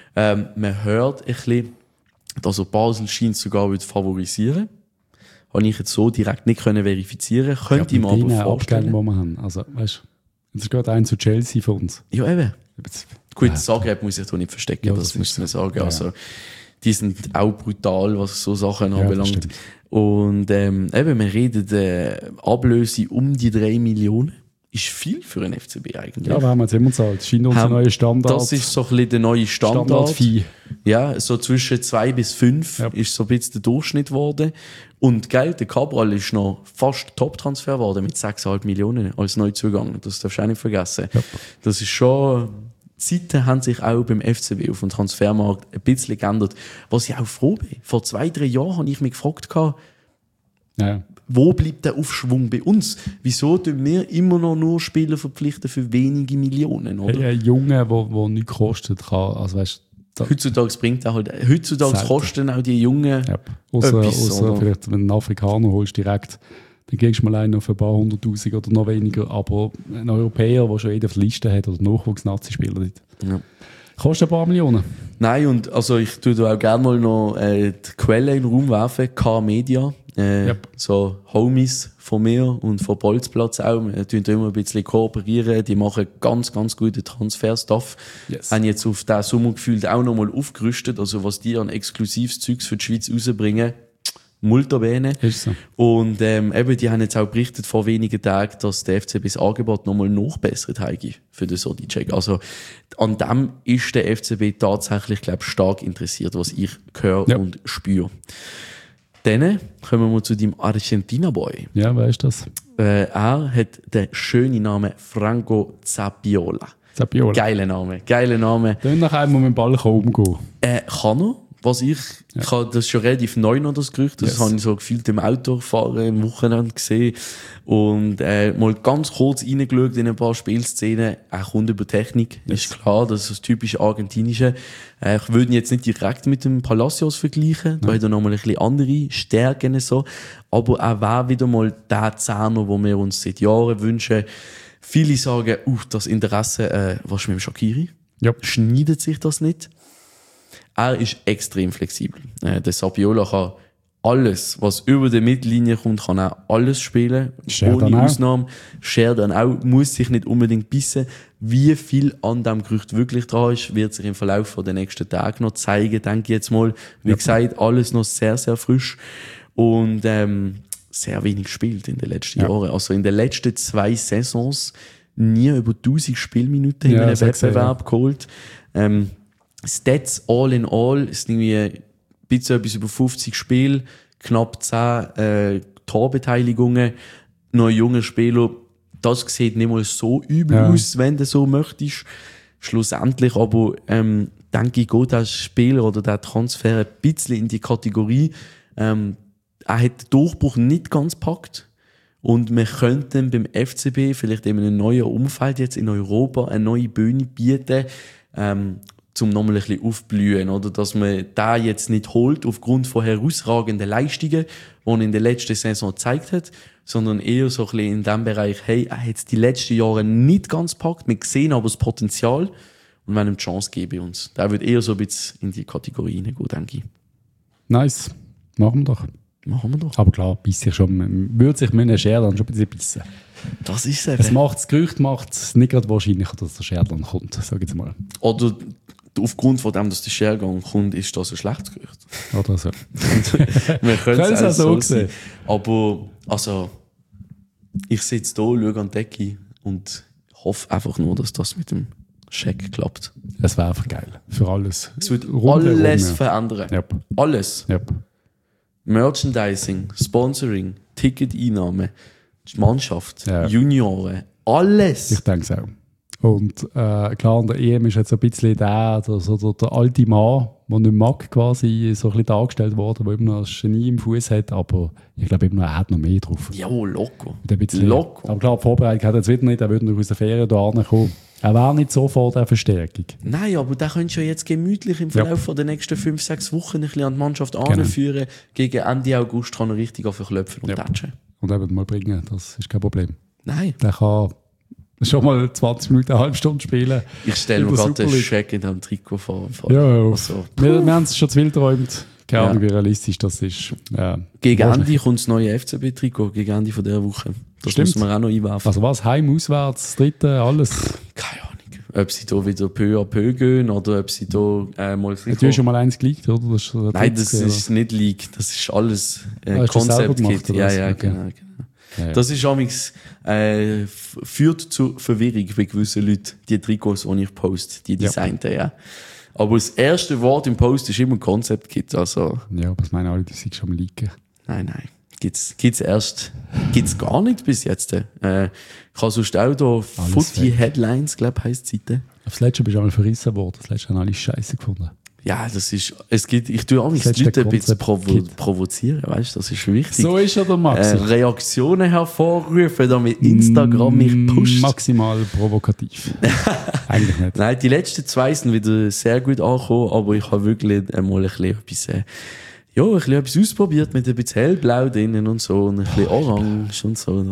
Man hört ein bisschen, dass er Basel scheint sogar favorisieren. Habe ich jetzt so direkt nicht verifizieren können. Könnte ich mir aber vorstellen. Die wir haben. Also, weißt du, jetzt geht ein zu Chelsea für uns. Ja, eben. Gut, Zagreb muss ich da nicht verstecken, ja, das muss man sagen. Ja. Also, die sind auch brutal, was so Sachen anbelangt. Und eben, wir reden Ablöse um die 3 Millionen. Ist viel für einen FCB eigentlich. Ja, wir haben jetzt immer gesagt, das scheint unser neuer Standard. Das ist so ein bisschen der neue Standard. Ja, so zwischen 2 bis 5 ist so ein bisschen der Durchschnitt geworden. Und geil, der Cabral ist noch fast Top-Transfer geworden mit 6,5 Millionen als Neuzugang. Das darfst du auch nicht vergessen. Ja. Das ist schon... Die Zeiten haben sich auch beim FCB auf dem Transfermarkt ein bisschen geändert. Was ich auch froh bin. Vor 2-3 Jahren habe ich mich gefragt, wo bleibt der Aufschwung bei uns? Wieso tun wir immer noch nur Spieler verpflichten für wenige Millionen? Oder? Ein Junge, der nichts kostet, kann. Also weißt, heutzutage bringt er halt. Heutzutage kosten auch die Jungen. Ja. Außer vielleicht, wenn du einen Afrikaner holst direkt. Dann gehst du mal einen auf ein paar 100'000 oder noch weniger. Aber ein Europäer, der schon jeder auf der Liste hat, oder Nachwuchs-Nazi-Spieler, kostet ein paar Millionen. Nein, und also ich tue da auch gerne mal noch die Quelle in den Raum werfen, K-Media. So Homies von mir und von Bolzplatz auch. Wir tun da immer ein bisschen kooperieren. Die machen ganz, ganz guten Transfer-Stuff. Yes. Haben jetzt auf diesen Sommer gefühlt auch nochmal aufgerüstet. Also was die an exklusives Zeugs für die Schweiz rausbringen, multo bene. Ist so. Und eben, die haben jetzt auch berichtet vor wenigen Tagen, dass der FCB das Angebot nochmal nachbessert hat für den Sodicek. Also an dem ist der FCB tatsächlich, glaube ich, stark interessiert, was ich höre und spüre. Dann kommen wir zu dem Argentina-Boy. Ja, wer ist das? Er hat den schönen Namen Franco Zapiola. Geiler Name. Dann nach einem, wo mit dem Ball umgehen kann. Kann er. Was ich das ist schon relativ neu noch, das Gerücht. Das habe ich so gefühlt im Autofahren im Wochenende gesehen. Und mal ganz kurz reingeschaut in ein paar Spielszenen. Er kommt über Technik. Ist klar, das ist das typische Argentinische. Ich würde ihn jetzt nicht direkt mit dem Palacios vergleichen. Da hat er nochmal ein bisschen andere Stärken. So. Aber er wäre wieder mal der Zehner, den wir uns seit Jahren wünschen. Viele sagen, das Interesse, was ist mit dem Shaqiri? Ja. Schneidet sich das nicht? Er ist extrem flexibel. Der Sabiola kann alles, was über die Mittellinie kommt, kann auch alles spielen. Ohne Ausnahme. Sheridan auch, muss sich nicht unbedingt bissen. Wie viel an diesem Gerücht wirklich dran ist, wird sich im Verlauf der nächsten Tage noch zeigen, denke ich jetzt mal. Wie gesagt, alles noch sehr, sehr frisch. Und sehr wenig gespielt in den letzten Jahren. Also in den letzten 2 Saisons nie über 1000 Spielminuten in einem Wettbewerb geholt. Stats all in all ist irgendwie ein bisschen etwas über 50 Spiele, knapp 10 Torbeteiligungen, noch ein junger Spieler. Das sieht nicht mal so übel aus, wenn du so möchtest. Schlussendlich aber denke ich, geht der Spieler oder der Transfer ein bisschen in die Kategorie. Er hat den Durchbruch nicht ganz gepackt. Und wir könnten beim FCB vielleicht in einem neuen Umfeld jetzt in Europa eine neue Bühne bieten, zum nochmal ein bisschen aufblühen, oder? Dass man da jetzt nicht holt aufgrund von herausragenden Leistungen, die er in der letzten Saison gezeigt hat, sondern eher so ein bisschen in dem Bereich, hey, er hat es die letzten Jahre nicht ganz gepackt, wir sehen aber das Potenzial und wenn ihm die Chance geben bei uns. Der wird eher so ein bisschen in die Kategorie hineingehen, denke ich. Nice. Machen wir doch. Aber klar, bisher schon, würde sich mit einem Sheridan schon ein bisschen bissen. Das ist es. Das Gerücht macht es nicht gerade wahrscheinlicher, dass der Sheridan kommt, sag ich jetzt mal. Oder aufgrund von dem, dass der Sheridan kommt, ist das ein schlechtes Gerücht. Oder so. Wir können es auch so sehen. Aber, also, ich sitze da, schaue an die Decke und hoffe einfach nur, dass das mit dem Scheck klappt. Es wäre einfach geil. Für alles. Es wird alles verändern. Yep. Alles. Yep. Merchandising, Sponsoring, Ticketeinnahme, Mannschaft, Junioren, alles. Ich denke es auch. Und klar, an der EM ist jetzt ein bisschen der alte Mann, der nicht mag, quasi so ein bisschen dargestellt worden, der eben noch ein Genie im Fuß hat, aber ich glaube eben noch, er hat noch mehr drauf. Ja, loco. Loco. Aber klar, die Vorbereitung hat er jetzt wieder nicht, er würde noch aus der Ferien hier kommen. Er wäre nicht so vor der Verstärkung. Nein, aber da könntest du ja jetzt gemütlich im Verlauf der nächsten 5-6 Wochen ein bisschen an die Mannschaft anführen. Gegen Ende August kann er richtig auf den Klöpfen und tatschen. Und eben mal bringen, das ist kein Problem. Nein. Der kann schon mal 20 Minuten, eine halbe Stunde spielen. Ich stelle mir gerade den Scheck in diesem Trikot vor. Ja. Also, wir haben es schon zu viel geträumt. Keine Ahnung, wie realistisch das ist. Gegen Ende kommt das neue FCB-Trikot, gegen Ende von dieser Woche. Das Stimmt. muss man auch noch einwerfen. Also was? Heim, auswärts, dritte, alles? Keine Ahnung. Ob sie da wieder peu à peu gehen oder ob sie da mal sicher... Du hast schon mal eins geleakt, oder? Nein, das ist nicht Leak. Das ist alles Konzept-Kit. Ja, okay. genau. Ja. Das ist amigs, führt zu Verwirrung bei gewissen Leuten, die Trikots, die ich poste, die designten, ja. Aber das erste Wort im Post ist immer Konzept-Kit, also... Ja, aber das meinen alle, die sind schon mal leaken. Nein. Gibt's gar nicht bis jetzt. Ich habe sonst auch da Footy-Headlines, glaube ich, heisst die Seite. Das letzte bist du einmal verrissen worden, das letzte haben alle Scheiße gefunden. Ja, ich tue auch die Leute ein bisschen provozieren, weißt du, das ist wichtig. So ist er, der Max. Reaktionen hervorrufen, damit Instagram mich pusht. Maximal provokativ. Eigentlich nicht. Nein, die letzten 2 sind wieder sehr gut angekommen, aber ich habe wirklich einmal ein bisschen etwas ausprobiert mit ein bisschen hellblau drinnen und so und ein bisschen orange und so.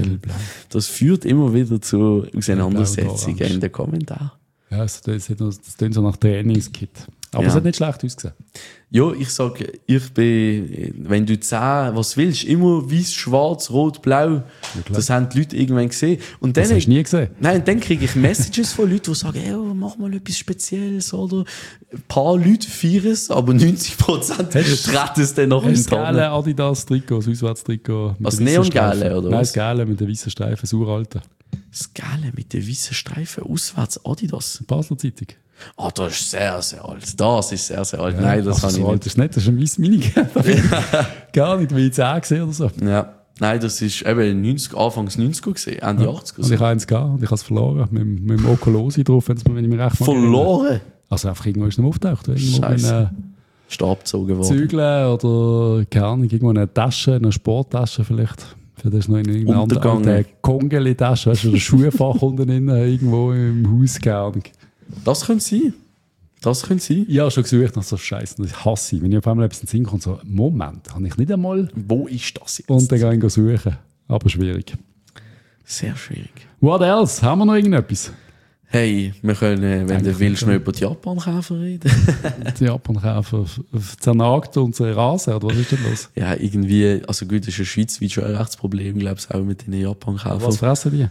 Das führt immer wieder zu Auseinandersetzungen in den Kommentaren. Ja, das klingt so nach Trainingskit. Aber es hat nicht schlecht ausgesehen. Ja, ich sage, wenn du 10, was willst, immer weiß, schwarz, rot, blau, das haben die Leute irgendwann gesehen. Und dann, das hast du nie gesehen? Nein, und dann kriege ich Messages von Leuten, die sagen, mach mal etwas Spezielles, oder? Ein paar Leute feiern es, aber 90% treten es dann noch in den Tonnen. Das gelbe Adidas-Trikot, das Auswärtstrikot. Was, Neon-Gelbe, oder was? Nein, das gelbe mit den weißen Streifen, uralten. Das gelbe mit den weißen Streifen, auswärts Adidas? Basler Zeitung. Das ist sehr, sehr alt. Das ist sehr, sehr alt. Ja, nein, das habe ich so nicht. Alt ist nicht, das ist ein weißes Mini. Gar nicht, wie ich 10 gesehen oder so. Ja. Nein, das ist eben Anfangs 90er gesehen, Ende 80er. Und ich habe eins gehabt und ich habe es verloren. Mit dem Okolosi drauf, wenn ich mich recht mal verloren? Also einfach irgendwo ist es nicht auftaucht. Irgendwo Scheiße. Stab gezogen worden. Zügeln oder, keine Ahnung, irgendwo eine Sporttasche vielleicht. Für das noch in irgendeiner anderen Kongeli-Tasche, weißt du, der Schuhfach unten irgendwo im Haus, keine Ahnung. Das könnte sein. Ich habe schon gesucht nach so Scheiße. Ich hasse, wenn ich auf einmal etwas in den Sinn komme, so, Moment, habe ich nicht einmal... Wo ist das jetzt? Und dann gehe ich suchen. Aber schwierig. Sehr schwierig. What else? Haben wir noch irgendetwas? Hey, wir können, wenn du willst, noch über die Japankäfer reden. Die Japankäfer zernagt unsere Rasen, oder was ist denn los? Ja, irgendwie, also gut, das ist ein schweizweit schon ein Rechtsproblem, glaube ich, auch mit den Japankäfern. Was fressen die?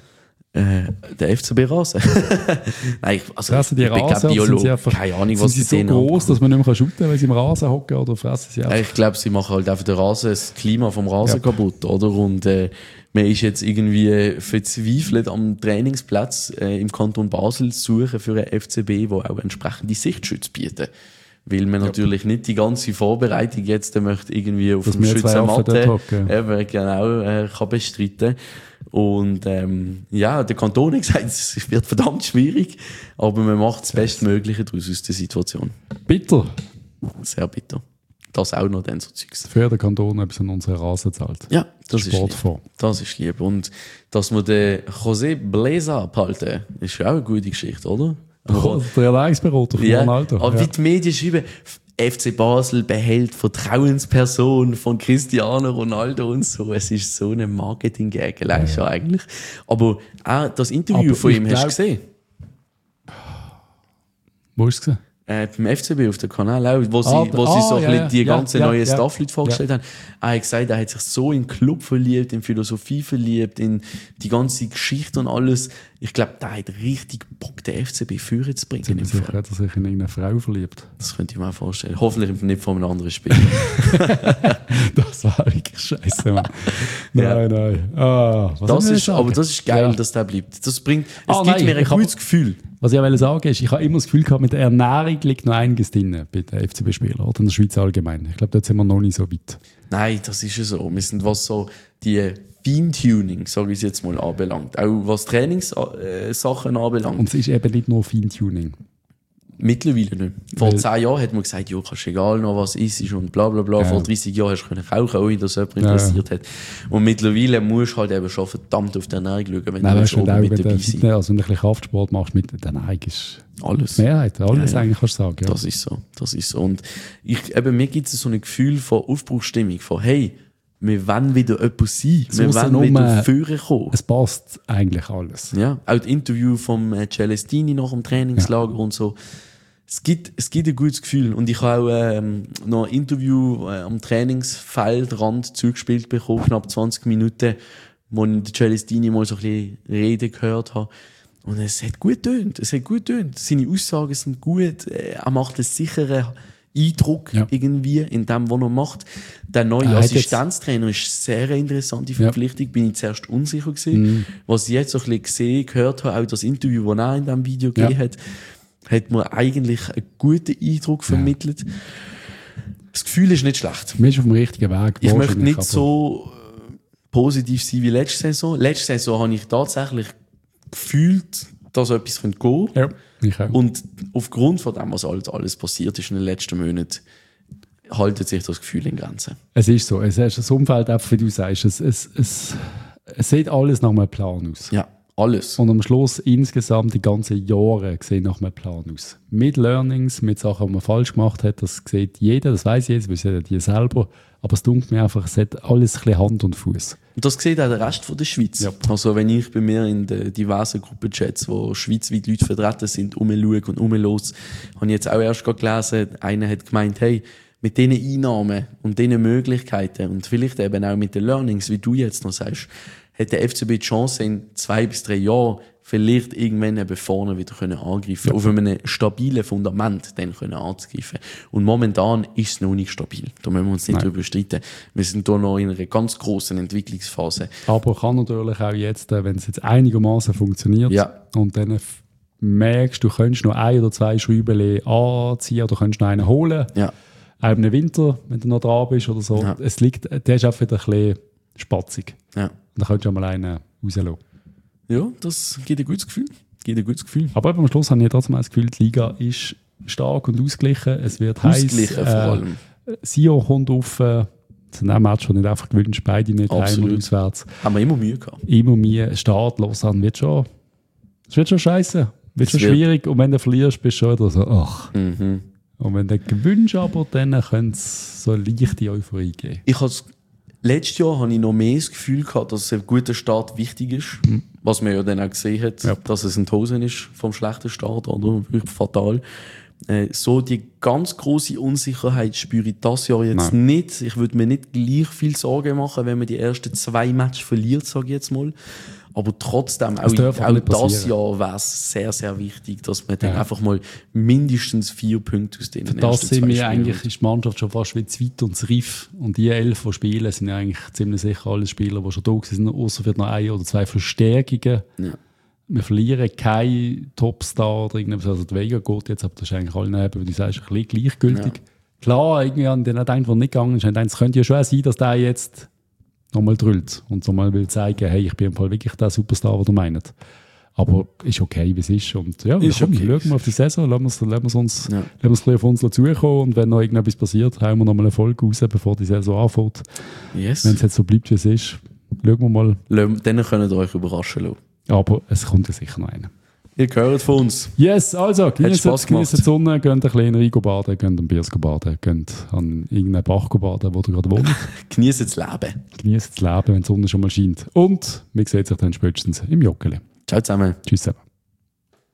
Der FCB-Rasen. Nein, fressen die Rasen, Biologe, keine Ahnung, was sind sie so groß, dass man nicht mehr shooten kann, wenn sie im Rasen hocken, oder fressen sie einfach? Ich glaube, sie machen halt einfach den Rasen, das Klima vom Rasen kaputt, oder? Und man ist jetzt irgendwie verzweifelt am Trainingsplatz im Kanton Basel zu suchen für einen FCB, der auch entsprechende Sichtschutz bietet. Weil man natürlich nicht die ganze Vorbereitung jetzt möchte irgendwie auf dem Schützenmatte kann bestreiten. Und der Kanton hat gesagt, es wird verdammt schwierig, aber man macht das Bestmögliche daraus aus der Situation. Bitter. Sehr bitter. Das auch noch dann so Zeugs. Für den Kanton etwas an unsere Rasen zahlt. Ja, das ist lieb. Das ist lieb. Und dass wir den José Blesa abhalten, ist ja auch eine gute Geschichte, oder? Der Ernährungsberater von Ronaldo. Aber wie die Medien schreiben, FC Basel behält Vertrauensperson von Cristiano Ronaldo und so. Es ist so eine Marketing-Gag, eigentlich. Aber auch das Interview von ihm hast du gesehen? Wo hast du es gesehen? Beim FCB auf dem Kanal auch, wo sie die ganzen neuen Staff-Leute vorgestellt haben. Er hat gesagt, er hat sich so in den Club verliebt, in Philosophie verliebt, in die ganze Geschichte und alles. Ich glaube, der hat richtig Bock, den FCB führen zu bringen. Sicher hat er sich in irgendeine Frau verliebt. Das könnte ich mir auch vorstellen. Hoffentlich nicht von einem anderen Spiel. Das war wirklich scheiße, Mann. Nein. Aber das ist geil, dass der bleibt. Es gibt mir ein gutes Gefühl. Was ich auch sagen ist, ich habe immer das Gefühl gehabt, mit der Ernährung liegt noch einiges drin bei den FCB-Spielern oder in der Schweiz allgemein. Ich glaube, dort sind wir noch nicht so weit. Nein, das ist ja so. Wir sind, was so die Feintuning, sage ich jetzt mal, anbelangt. Auch was Trainingssachen anbelangt. Und es ist eben nicht nur Feintuning. Mittlerweile nicht. Vor 10 Jahren hat man gesagt, ja, kannst egal noch was isst und bla bla bla. Ja. Vor 30 Jahren hast du rauchen, ohne dass jemand interessiert hat. Und mittlerweile musst du halt eben schon verdammt auf die Ernährung schauen, wenn du oben mit dabei bist. Also wenn du ein bisschen Kraftsport machst, mit der Ernährung ist alles. Mehrheit, alles eigentlich kannst du sagen. Ja. Das ist so. Und mir gibt es so ein Gefühl von Aufbruchsstimmung, von hey, wir wollen wieder etwas sein, wir wollen wieder führen kommen. Es passt eigentlich alles. Ja, auch das Interview vom Celestini nach dem Trainingslager und so. Es gibt ein gutes Gefühl. Und ich habe auch noch ein Interview am Trainingsfeldrand zugespielt bekommen, knapp 20 Minuten, wo ich den Celestini mal so ein bisschen reden gehört habe. Und es hat gut getönt. Seine Aussagen sind gut. Er macht einen sicheren Eindruck irgendwie in dem, was er macht. Der neue Assistenztrainer ist sehr interessante Verpflichtung. Bin ich zuerst unsicher gewesen. Was ich jetzt so ein bisschen gesehen, gehört habe, auch das Interview, das er in diesem Video gegeben hat mir eigentlich einen guten Eindruck vermittelt. Das Gefühl ist nicht schlecht. Wir sind auf dem richtigen Weg. Ich möchte nicht so positiv sein wie letzte Saison. Letzte Saison habe ich tatsächlich gefühlt, dass etwas gehen könnte. Ja, ich auch. Und aufgrund von dem, was alles passiert ist in den letzten Monaten, haltet sich das Gefühl in Grenzen. Es ist so. Es ist das Umfeld, einfach wie du sagst, es sieht alles nach einem Plan aus. Ja, alles. Und am Schluss insgesamt die ganzen Jahre sehen nach einem Plan aus. Mit Learnings, mit Sachen, die man falsch gemacht hat, das sieht jeder, das weiss jeder, das wissen die selber. Aber es dunkelt mir einfach, es hat alles ein bisschen Hand und Fuß. Und das sieht auch der Rest von der Schweiz. Ja. Also wenn ich bei mir in den diversen Gruppenchats, wo schweizweit Leute vertreten sind, rumschaue und rumlos, habe ich jetzt auch erst gerade gelesen, einer hat gemeint, hey, mit diesen Einnahmen und diesen Möglichkeiten und vielleicht eben auch mit den Learnings, wie du jetzt noch sagst, hat der FCB die Chance, in 2 bis 3 Jahren vielleicht irgendwann eben vorne wieder angreifen können, auf einem stabilen Fundament dann angreifen. Und momentan ist es noch nicht stabil. Da müssen wir uns nicht drüber streiten. Wir sind da noch in einer ganz grossen Entwicklungsphase. Aber kann natürlich auch jetzt, wenn es jetzt einigermaßen funktioniert und dann merkst, du könntest noch 1 oder 2 Schrauben anziehen oder könntest noch einen holen. Ja. Auch im Winter, wenn du noch dran bist oder so. Ja. Der ist auch wieder ein bisschen spatzig. Ja. Und dann könntest du auch mal einen rauslassen. Ja, das gibt ein gutes Gefühl. Aber am Schluss habe ich trotzdem das Gefühl, die Liga ist stark und ausgeglichen. Es wird heiß. Vor allem. Sion kommt auf. Das sind auch Matches, die nicht einfach gewünscht, beide nicht heim und auswärts. Haben wir immer Mühe gehabt. Immer Mühe. Start, Lausanne wird schon scheiße. Wird schon schwierig. Und wenn du verlierst, bist du schon wieder so, ach. Mhm. Und wenn du gewünscht, aber dann könnte es so eine leichte Euphorie geben. Letztes Jahr hatte ich noch mehr das Gefühl gehabt, dass ein guter Start wichtig ist. Was man ja dann auch gesehen hat, dass es ein Hosen ist vom schlechten Start, oder? Wirklich fatal. So die ganz grosse Unsicherheit spüre ich das Jahr jetzt nicht. Ich würde mir nicht gleich viel Sorgen machen, wenn man die ersten 2 Matches verliert, sage ich jetzt mal. Aber trotzdem, auch das Jahr wäre es sehr, sehr wichtig, dass man dann einfach mal mindestens 4 Punkte aus den ersten 2 Spielen. Das sind wir eigentlich, ist die Mannschaft schon fast wie zweit und das Riff. Und die 11, die spielen, sind ja eigentlich ziemlich sicher alle Spieler, die schon da sind, außer für noch 1 oder 2 Verstärkungen. Ja. Wir verlieren keinen Topstar oder irgendwas. Also der Vega geht jetzt, aber das ist eigentlich allen, wie du sagst, ein bisschen gleichgültig. Ja. Klar, irgendwie an den einen, der nicht gegangen ist, es könnte ja schon sein, dass der jetzt nochmal drüllt und so mal will zeigen, hey, ich bin im Fall wirklich der Superstar, den du meinst. Aber ist okay, wie es ist. Und ja, schauen wir auf die Saison, lassen wir es uns ein bisschen auf uns zukommen und wenn noch irgendetwas passiert, hauen wir nochmal eine Folge raus, bevor die Saison anfängt. Yes. Wenn es jetzt so bleibt, wie es ist, schauen wir mal. Dann könnt ihr euch überraschen lassen. Aber es kommt ja sicher noch einer. Ihr gehört von uns. Yes, also, genießt die Sonne, geht ein bisschen in Rhein baden, geht am Biers baden, geht an irgendeinen Bach baden, wo ihr gerade wohnt. Genießt das Leben. Genießt das Leben, wenn die Sonne schon mal scheint. Und wir sehen sich dann spätestens im Joggeli. Ciao zusammen. Tschüss zusammen.